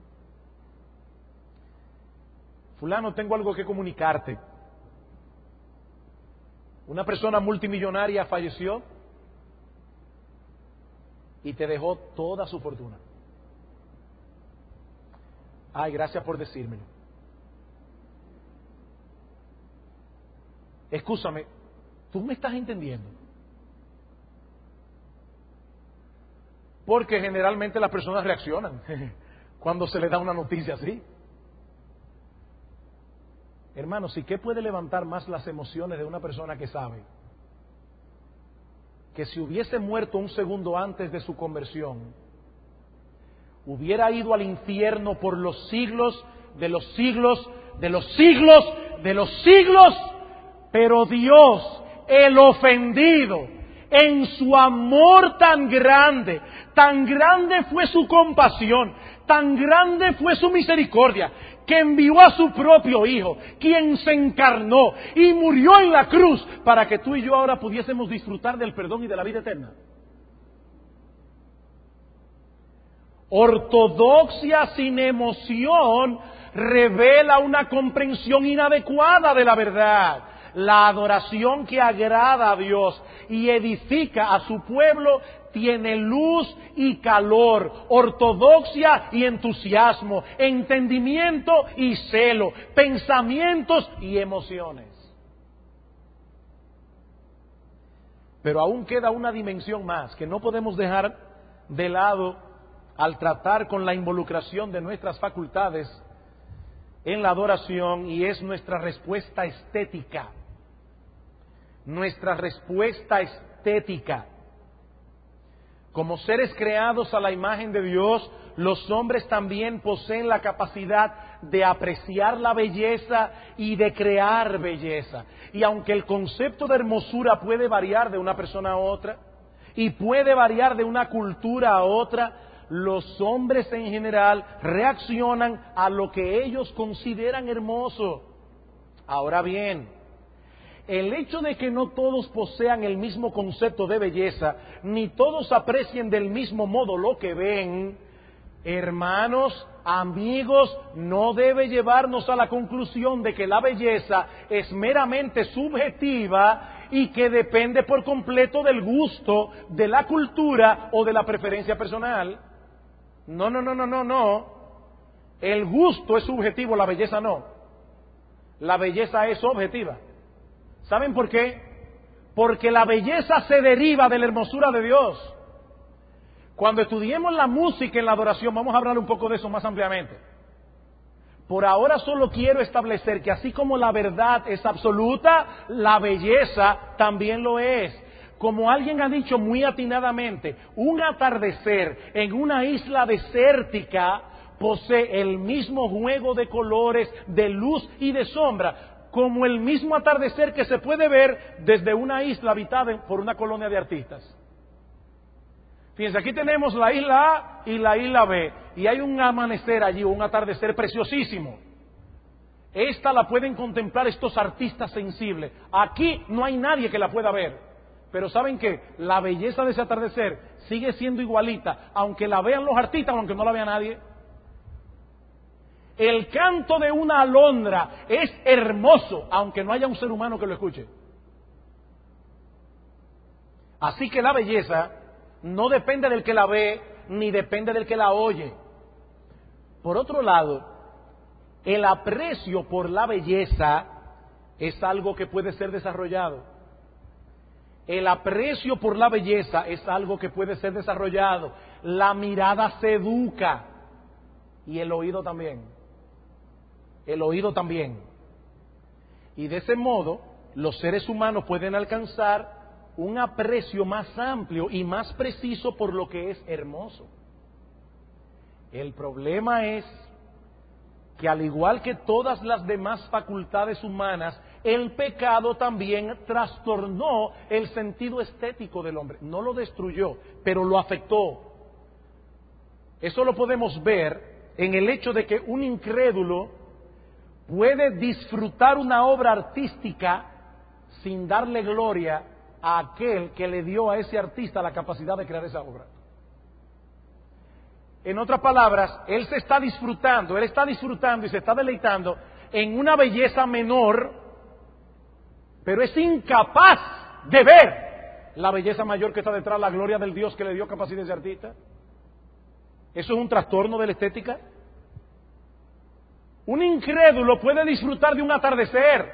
Fulano, tengo algo que comunicarte. Una persona multimillonaria falleció y te dejó toda su fortuna. Ay, gracias por decírmelo. Escúchame, ¿tú me estás entendiendo? Porque generalmente las personas reaccionan cuando se les da una noticia así. Hermanos, ¿y qué puede levantar más las emociones de una persona que sabe que si hubiese muerto un segundo antes de su conversión, hubiera ido al infierno por los siglos, de los siglos, de los siglos, de los siglos? Pero Dios, el ofendido, en su amor tan grande fue su compasión, tan grande fue su misericordia, que envió a su propio Hijo, quien se encarnó y murió en la cruz para que tú y yo ahora pudiésemos disfrutar del perdón y de la vida eterna. Ortodoxia sin emoción revela una comprensión inadecuada de la verdad. La adoración que agrada a Dios y edifica a su pueblo tiene luz y calor, ortodoxia y entusiasmo, entendimiento y celo, pensamientos y emociones. Pero aún queda una dimensión más que no podemos dejar de lado al tratar con la involucración de nuestras facultades en la adoración, y es nuestra respuesta estética. Nuestra respuesta estética. Como seres creados a la imagen de Dios, los hombres también poseen la capacidad de apreciar la belleza y de crear belleza. Y aunque el concepto de hermosura puede variar de una persona a otra, y puede variar de una cultura a otra, los hombres en general reaccionan a lo que ellos consideran hermoso. Ahora bien, el hecho de que no todos posean el mismo concepto de belleza, ni todos aprecien del mismo modo lo que ven, hermanos, amigos, no debe llevarnos a la conclusión de que la belleza es meramente subjetiva y que depende por completo del gusto, de la cultura o de la preferencia personal. No. El gusto es subjetivo, la belleza no. La belleza es objetiva. ¿Saben por qué? Porque la belleza se deriva de la hermosura de Dios. Cuando estudiemos la música en la adoración, vamos a hablar un poco de eso más ampliamente. Por ahora solo quiero establecer que así como la verdad es absoluta, la belleza también lo es. Como alguien ha dicho muy atinadamente, un atardecer en una isla desértica posee el mismo juego de colores, de luz y de sombra, como el mismo atardecer que se puede ver desde una isla habitada por una colonia de artistas. Fíjense, aquí tenemos la isla A y la isla B, y hay un amanecer allí, un atardecer preciosísimo. Esta la pueden contemplar estos artistas sensibles. Aquí no hay nadie que la pueda ver. Pero ¿saben qué? La belleza de ese atardecer sigue siendo igualita, aunque la vean los artistas o aunque no la vea nadie. El canto de una alondra es hermoso, aunque no haya un ser humano que lo escuche. Así que la belleza no depende del que la ve, ni depende del que la oye. Por otro lado, el aprecio por la belleza es algo que puede ser desarrollado. El aprecio por la belleza es algo que puede ser desarrollado. La mirada se educa y el oído también. El oído también. Y de ese modo, los seres humanos pueden alcanzar un aprecio más amplio y más preciso por lo que es hermoso. El problema es que al igual que todas las demás facultades humanas, el pecado también trastornó el sentido estético del hombre. No lo destruyó, pero lo afectó. Eso lo podemos ver en el hecho de que un incrédulo puede disfrutar una obra artística sin darle gloria a aquel que le dio a ese artista la capacidad de crear esa obra. En otras palabras, él está disfrutando y se está deleitando en una belleza menor, pero es incapaz de ver la belleza mayor que está detrás, la gloria del Dios que le dio capacidad de ese artista. ¿Eso es un trastorno de la estética? Un incrédulo puede disfrutar de un atardecer,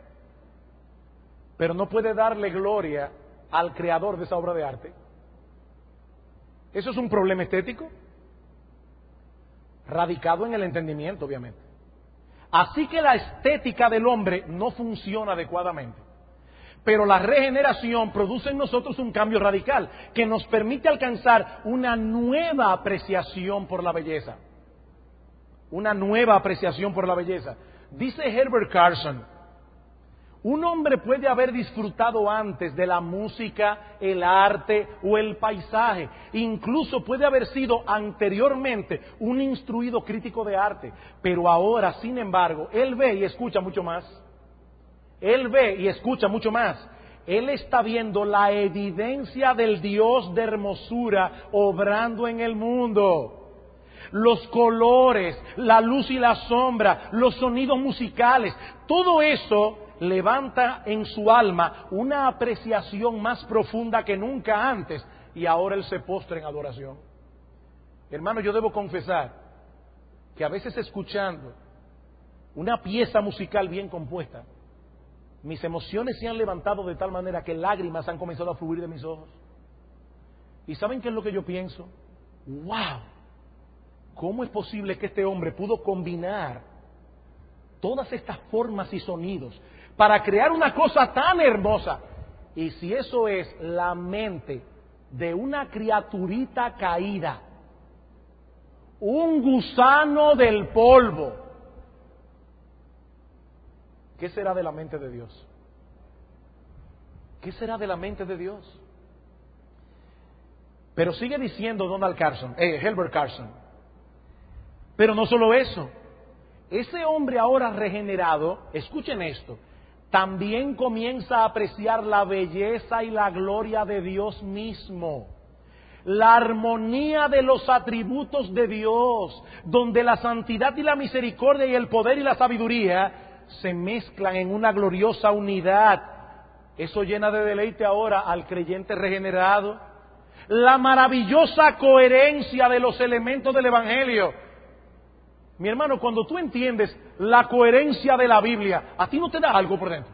pero no puede darle gloria al creador de esa obra de arte. ¿Eso es un problema estético? Radicado en el entendimiento, obviamente. Así que la estética del hombre no funciona adecuadamente. Pero la regeneración produce en nosotros un cambio radical que nos permite alcanzar una nueva apreciación por la belleza. Una nueva apreciación por la belleza. Dice Herbert Carson, un hombre puede haber disfrutado antes de la música, el arte o el paisaje. Incluso puede haber sido anteriormente un instruido crítico de arte. Pero ahora, sin embargo, él ve y escucha mucho más. Él ve y escucha mucho más. Él está viendo la evidencia del Dios de hermosura obrando en el mundo. Los colores, la luz y la sombra, los sonidos musicales, todo eso levanta en su alma una apreciación más profunda que nunca antes, y ahora él se postra en adoración. Hermano, yo debo confesar que a veces escuchando una pieza musical bien compuesta, mis emociones se han levantado de tal manera que lágrimas han comenzado a fluir de mis ojos. ¿Y saben qué es lo que yo pienso? ¡Wow! ¿Cómo es posible que este hombre pudo combinar todas estas formas y sonidos para crear una cosa tan hermosa? Y si eso es la mente de una criaturita caída, un gusano del polvo, ¿qué será de la mente de Dios? ¿Qué será de la mente de Dios? Pero sigue diciendo Herbert Carson. Pero no solo eso, ese hombre ahora regenerado, escuchen esto, también comienza a apreciar la belleza y la gloria de Dios mismo, la armonía de los atributos de Dios, donde la santidad y la misericordia y el poder y la sabiduría se mezclan en una gloriosa unidad. Eso llena de deleite ahora al creyente regenerado. La maravillosa coherencia de los elementos del Evangelio. Mi hermano, cuando tú entiendes la coherencia de la Biblia, ¿a ti no te da algo por dentro?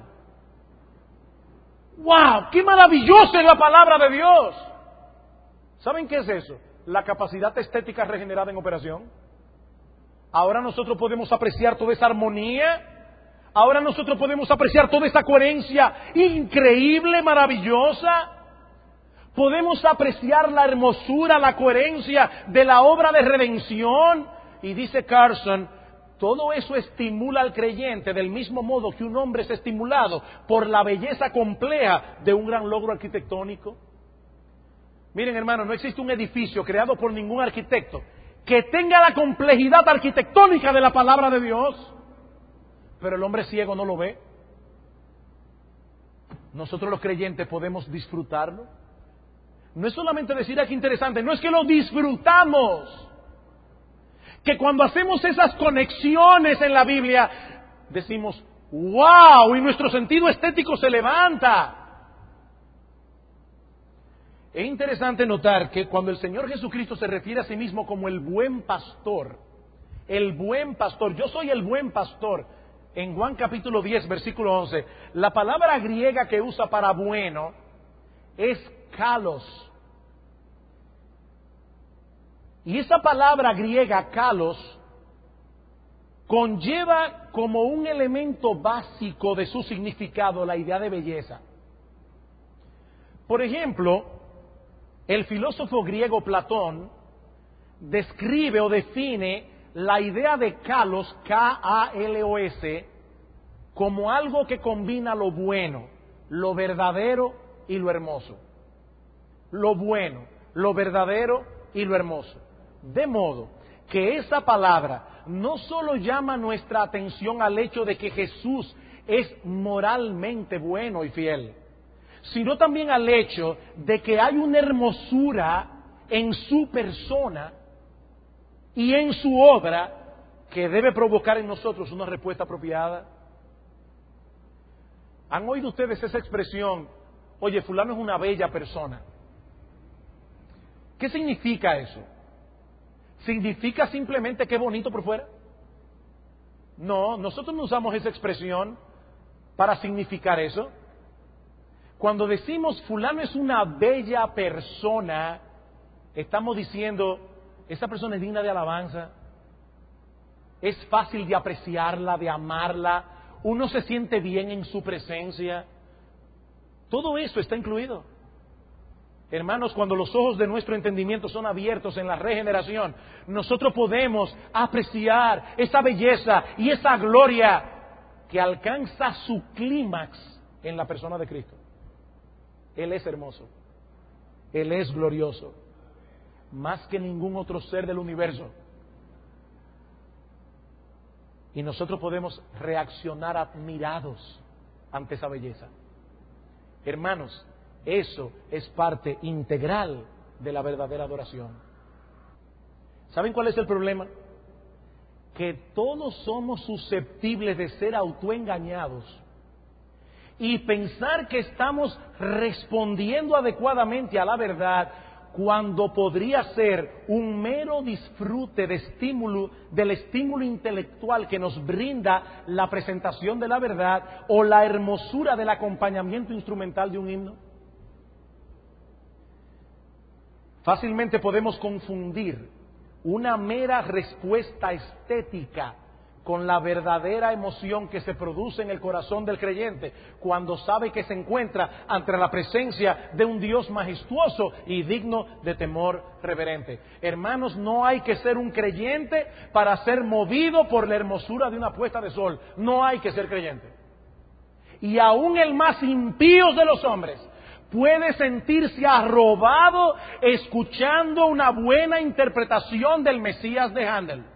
¡Wow! ¡Qué maravillosa es la palabra de Dios! ¿Saben qué es eso? La capacidad estética regenerada en operación. Ahora nosotros podemos apreciar toda esa armonía. Ahora nosotros podemos apreciar toda esa coherencia increíble, maravillosa. Podemos apreciar la hermosura, la coherencia de la obra de redención. Y dice Carson, todo eso estimula al creyente del mismo modo que un hombre es estimulado por la belleza compleja de un gran logro arquitectónico. Miren, hermano, no existe un edificio creado por ningún arquitecto que tenga la complejidad arquitectónica de la palabra de Dios, pero el hombre ciego no lo ve. Nosotros los creyentes podemos disfrutarlo. No es solamente decir, qué interesante, no es que lo disfrutamos. Que cuando hacemos esas conexiones en la Biblia, decimos, ¡wow! Y nuestro sentido estético se levanta. Es interesante notar que cuando el Señor Jesucristo se refiere a sí mismo como el buen pastor, yo soy el buen pastor, en Juan capítulo 10, versículo 11, la palabra griega que usa para bueno es kalos. Y esa palabra griega, kalos, conlleva como un elemento básico de su significado la idea de belleza. Por ejemplo, el filósofo griego Platón describe o define la idea de kalos, K-A-L-O-S, como algo que combina lo bueno, lo verdadero y lo hermoso. Lo bueno, lo verdadero y lo hermoso. De modo que esa palabra no solo llama nuestra atención al hecho de que Jesús es moralmente bueno y fiel, sino también al hecho de que hay una hermosura en su persona y en su obra que debe provocar en nosotros una respuesta apropiada. ¿Han oído ustedes esa expresión? Oye, fulano es una bella persona. ¿Qué significa eso? ¿Significa simplemente que es bonito por fuera? No, nosotros no usamos esa expresión para significar eso. Cuando decimos fulano es una bella persona, estamos diciendo, esa persona es digna de alabanza, es fácil de apreciarla, de amarla, uno se siente bien en su presencia. Todo eso está incluido. Hermanos, cuando los ojos de nuestro entendimiento son abiertos en la regeneración, nosotros podemos apreciar esa belleza y esa gloria que alcanza su clímax en la persona de Cristo. Él es hermoso, Él es glorioso, más que ningún otro ser del universo. Y nosotros podemos reaccionar admirados ante esa belleza. Hermanos, eso es parte integral de la verdadera adoración. ¿Saben cuál es el problema? Que todos somos susceptibles de ser autoengañados y pensar que estamos respondiendo adecuadamente a la verdad cuando podría ser un mero disfrute de del estímulo intelectual que nos brinda la presentación de la verdad o la hermosura del acompañamiento instrumental de un himno. Fácilmente podemos confundir una mera respuesta estética con la verdadera emoción que se produce en el corazón del creyente cuando sabe que se encuentra ante la presencia de un Dios majestuoso y digno de temor reverente. Hermanos, no hay que ser un creyente para ser movido por la hermosura de una puesta de sol. No hay que ser creyente. Y aún el más impío de los hombres puede sentirse arrobado escuchando una buena interpretación del Mesías de Händel.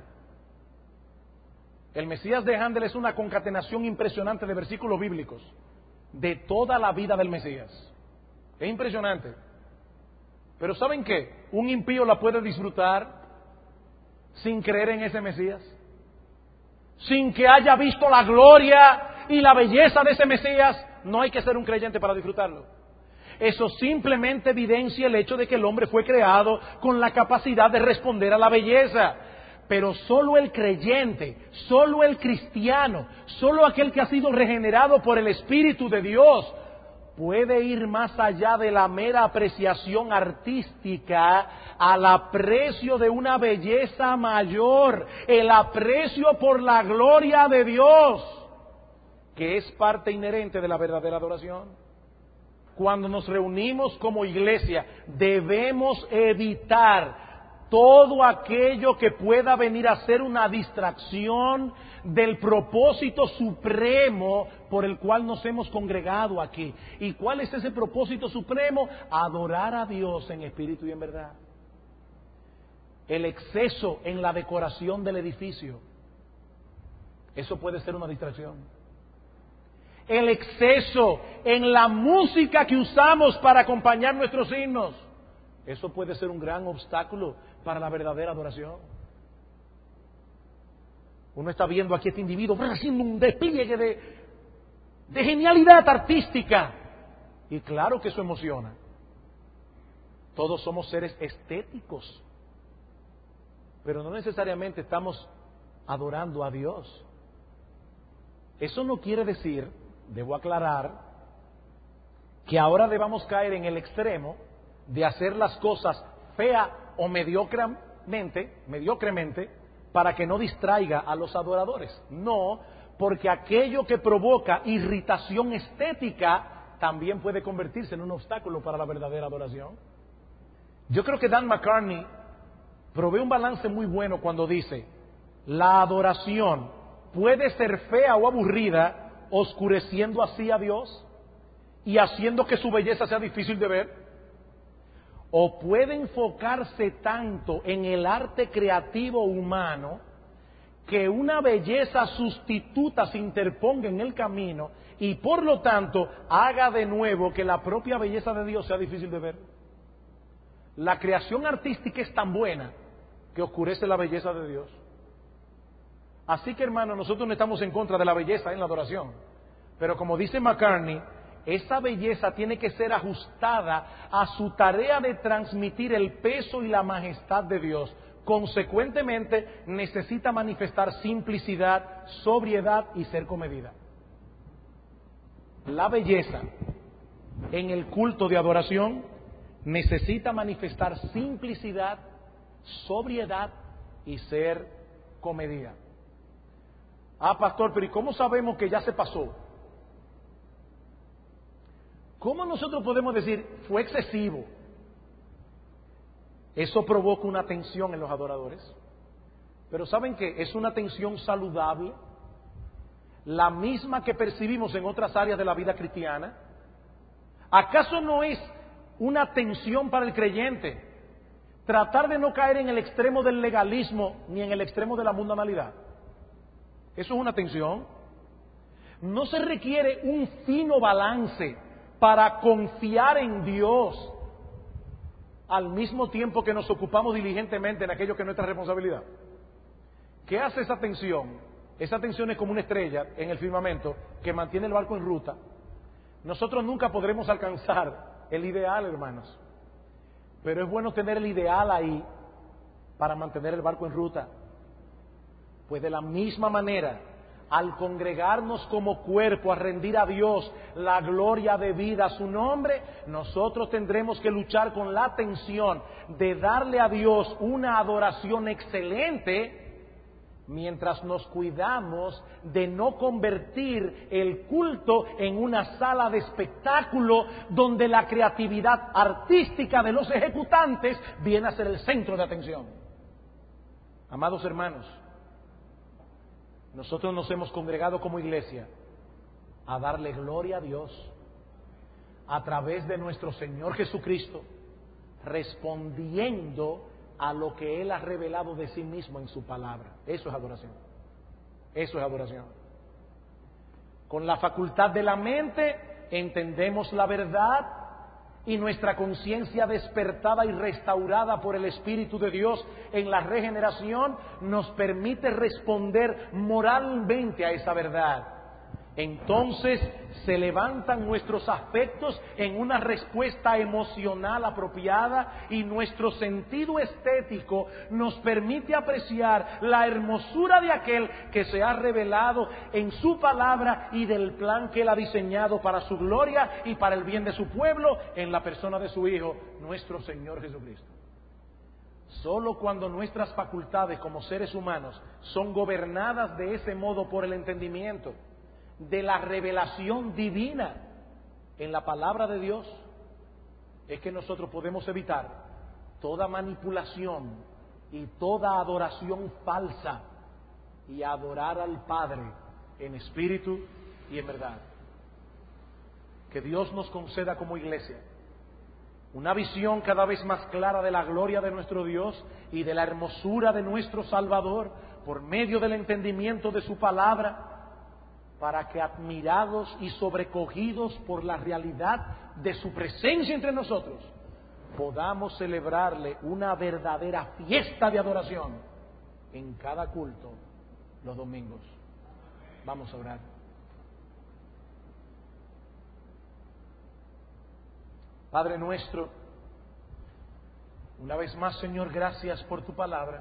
El Mesías de Händel es una concatenación impresionante de versículos bíblicos de toda la vida del Mesías. Es impresionante. Pero ¿saben qué? Un impío la puede disfrutar sin creer en ese Mesías, sin que haya visto la gloria y la belleza de ese Mesías. No hay que ser un creyente para disfrutarlo. Eso simplemente evidencia el hecho de que el hombre fue creado con la capacidad de responder a la belleza. Pero solo el creyente, solo el cristiano, solo aquel que ha sido regenerado por el Espíritu de Dios puede ir más allá de la mera apreciación artística al aprecio de una belleza mayor, el aprecio por la gloria de Dios, que es parte inherente de la verdadera adoración. Cuando nos reunimos como iglesia, debemos evitar todo aquello que pueda venir a ser una distracción del propósito supremo por el cual nos hemos congregado aquí. ¿Y cuál es ese propósito supremo? Adorar a Dios en espíritu y en verdad. El exceso en la decoración del edificio, eso puede ser una distracción. El exceso en la música que usamos para acompañar nuestros himnos, eso puede ser un gran obstáculo para la verdadera adoración. Uno está viendo aquí a este individuo haciendo un despliegue de genialidad artística. Y claro que eso emociona. Todos somos seres estéticos. Pero no necesariamente estamos adorando a Dios. Eso no quiere decir, debo aclarar, que ahora debamos caer en el extremo de hacer las cosas fea o mediocremente para que no distraiga a los adoradores. No, porque aquello que provoca irritación estética también puede convertirse en un obstáculo para la verdadera adoración. Yo creo que Dan McCartney provee un balance muy bueno cuando dice: la adoración puede ser fea o aburrida, oscureciendo así a Dios y haciendo que su belleza sea difícil de ver, o puede enfocarse tanto en el arte creativo humano que una belleza sustituta se interponga en el camino y por lo tanto haga de nuevo que la propia belleza de Dios sea difícil de ver. La creación artística es tan buena que oscurece la belleza de Dios. Así que, hermano, nosotros no estamos en contra de la belleza en la adoración, pero como dice McCartney, esa belleza tiene que ser ajustada a su tarea de transmitir el peso y la majestad de Dios. Consecuentemente, necesita manifestar simplicidad, sobriedad y ser comedida. La belleza en el culto de adoración necesita manifestar simplicidad, sobriedad y ser comedida. Ah, pastor, pero ¿y cómo sabemos que ya se pasó? ¿Cómo nosotros podemos decir fue excesivo? Eso provoca una tensión en los adoradores. Pero ¿saben qué? Es una tensión saludable, la misma que percibimos en otras áreas de la vida cristiana. ¿Acaso no es una tensión para el creyente tratar de no caer en el extremo del legalismo ni en el extremo de la mundanalidad? Eso es una tensión. No se requiere un fino balance para confiar en Dios al mismo tiempo que nos ocupamos diligentemente en aquello que es nuestra responsabilidad. ¿Qué hace esa tensión? Esa tensión es como una estrella en el firmamento que mantiene el barco en ruta. Nosotros nunca podremos alcanzar el ideal, hermanos, pero es bueno tener el ideal ahí para mantener el barco en ruta. Pues de la misma manera, al congregarnos como cuerpo a rendir a Dios la gloria debida a su nombre, nosotros tendremos que luchar con la tensión de darle a Dios una adoración excelente, mientras nos cuidamos de no convertir el culto en una sala de espectáculo donde la creatividad artística de los ejecutantes viene a ser el centro de atención. Amados hermanos, nosotros nos hemos congregado como iglesia a darle gloria a Dios a través de nuestro Señor Jesucristo, respondiendo a lo que Él ha revelado de sí mismo en su palabra. Eso es adoración. Eso es adoración. Con la facultad de la mente entendemos la verdad y nuestra conciencia despertada y restaurada por el Espíritu de Dios en la regeneración nos permite responder moralmente a esa verdad. Entonces se levantan nuestros afectos en una respuesta emocional apropiada y nuestro sentido estético nos permite apreciar la hermosura de aquel que se ha revelado en su palabra y del plan que Él ha diseñado para su gloria y para el bien de su pueblo en la persona de su Hijo, nuestro Señor Jesucristo. Solo cuando nuestras facultades como seres humanos son gobernadas de ese modo por el entendimiento de la revelación divina en la palabra de Dios, es que nosotros podemos evitar toda manipulación y toda adoración falsa y adorar al Padre en espíritu y en verdad. Que Dios nos conceda como iglesia una visión cada vez más clara de la gloria de nuestro Dios y de la hermosura de nuestro Salvador por medio del entendimiento de su palabra, para que admirados y sobrecogidos por la realidad de su presencia entre nosotros, podamos celebrarle una verdadera fiesta de adoración en cada culto los domingos. Vamos a orar. Padre nuestro, una vez más, Señor, gracias por tu palabra.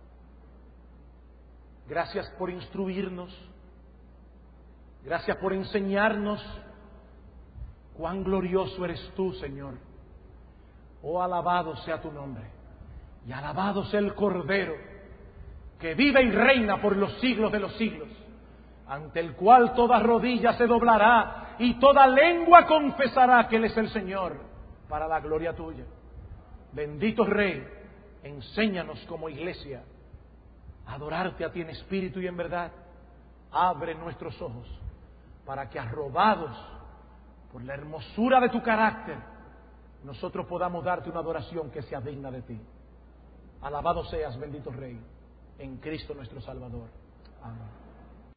Gracias por instruirnos. Gracias por enseñarnos cuán glorioso eres tú, Señor. Oh, alabado sea tu nombre. Y alabado sea el Cordero, que vive y reina por los siglos de los siglos, ante el cual toda rodilla se doblará y toda lengua confesará que Él es el Señor, para la gloria tuya. Bendito Rey, enséñanos como iglesia a adorarte a ti en espíritu y en verdad. Abre nuestros ojos para que, arrobados por la hermosura de tu carácter, nosotros podamos darte una adoración que sea digna de ti. Alabado seas, bendito Rey, en Cristo nuestro Salvador. Amén.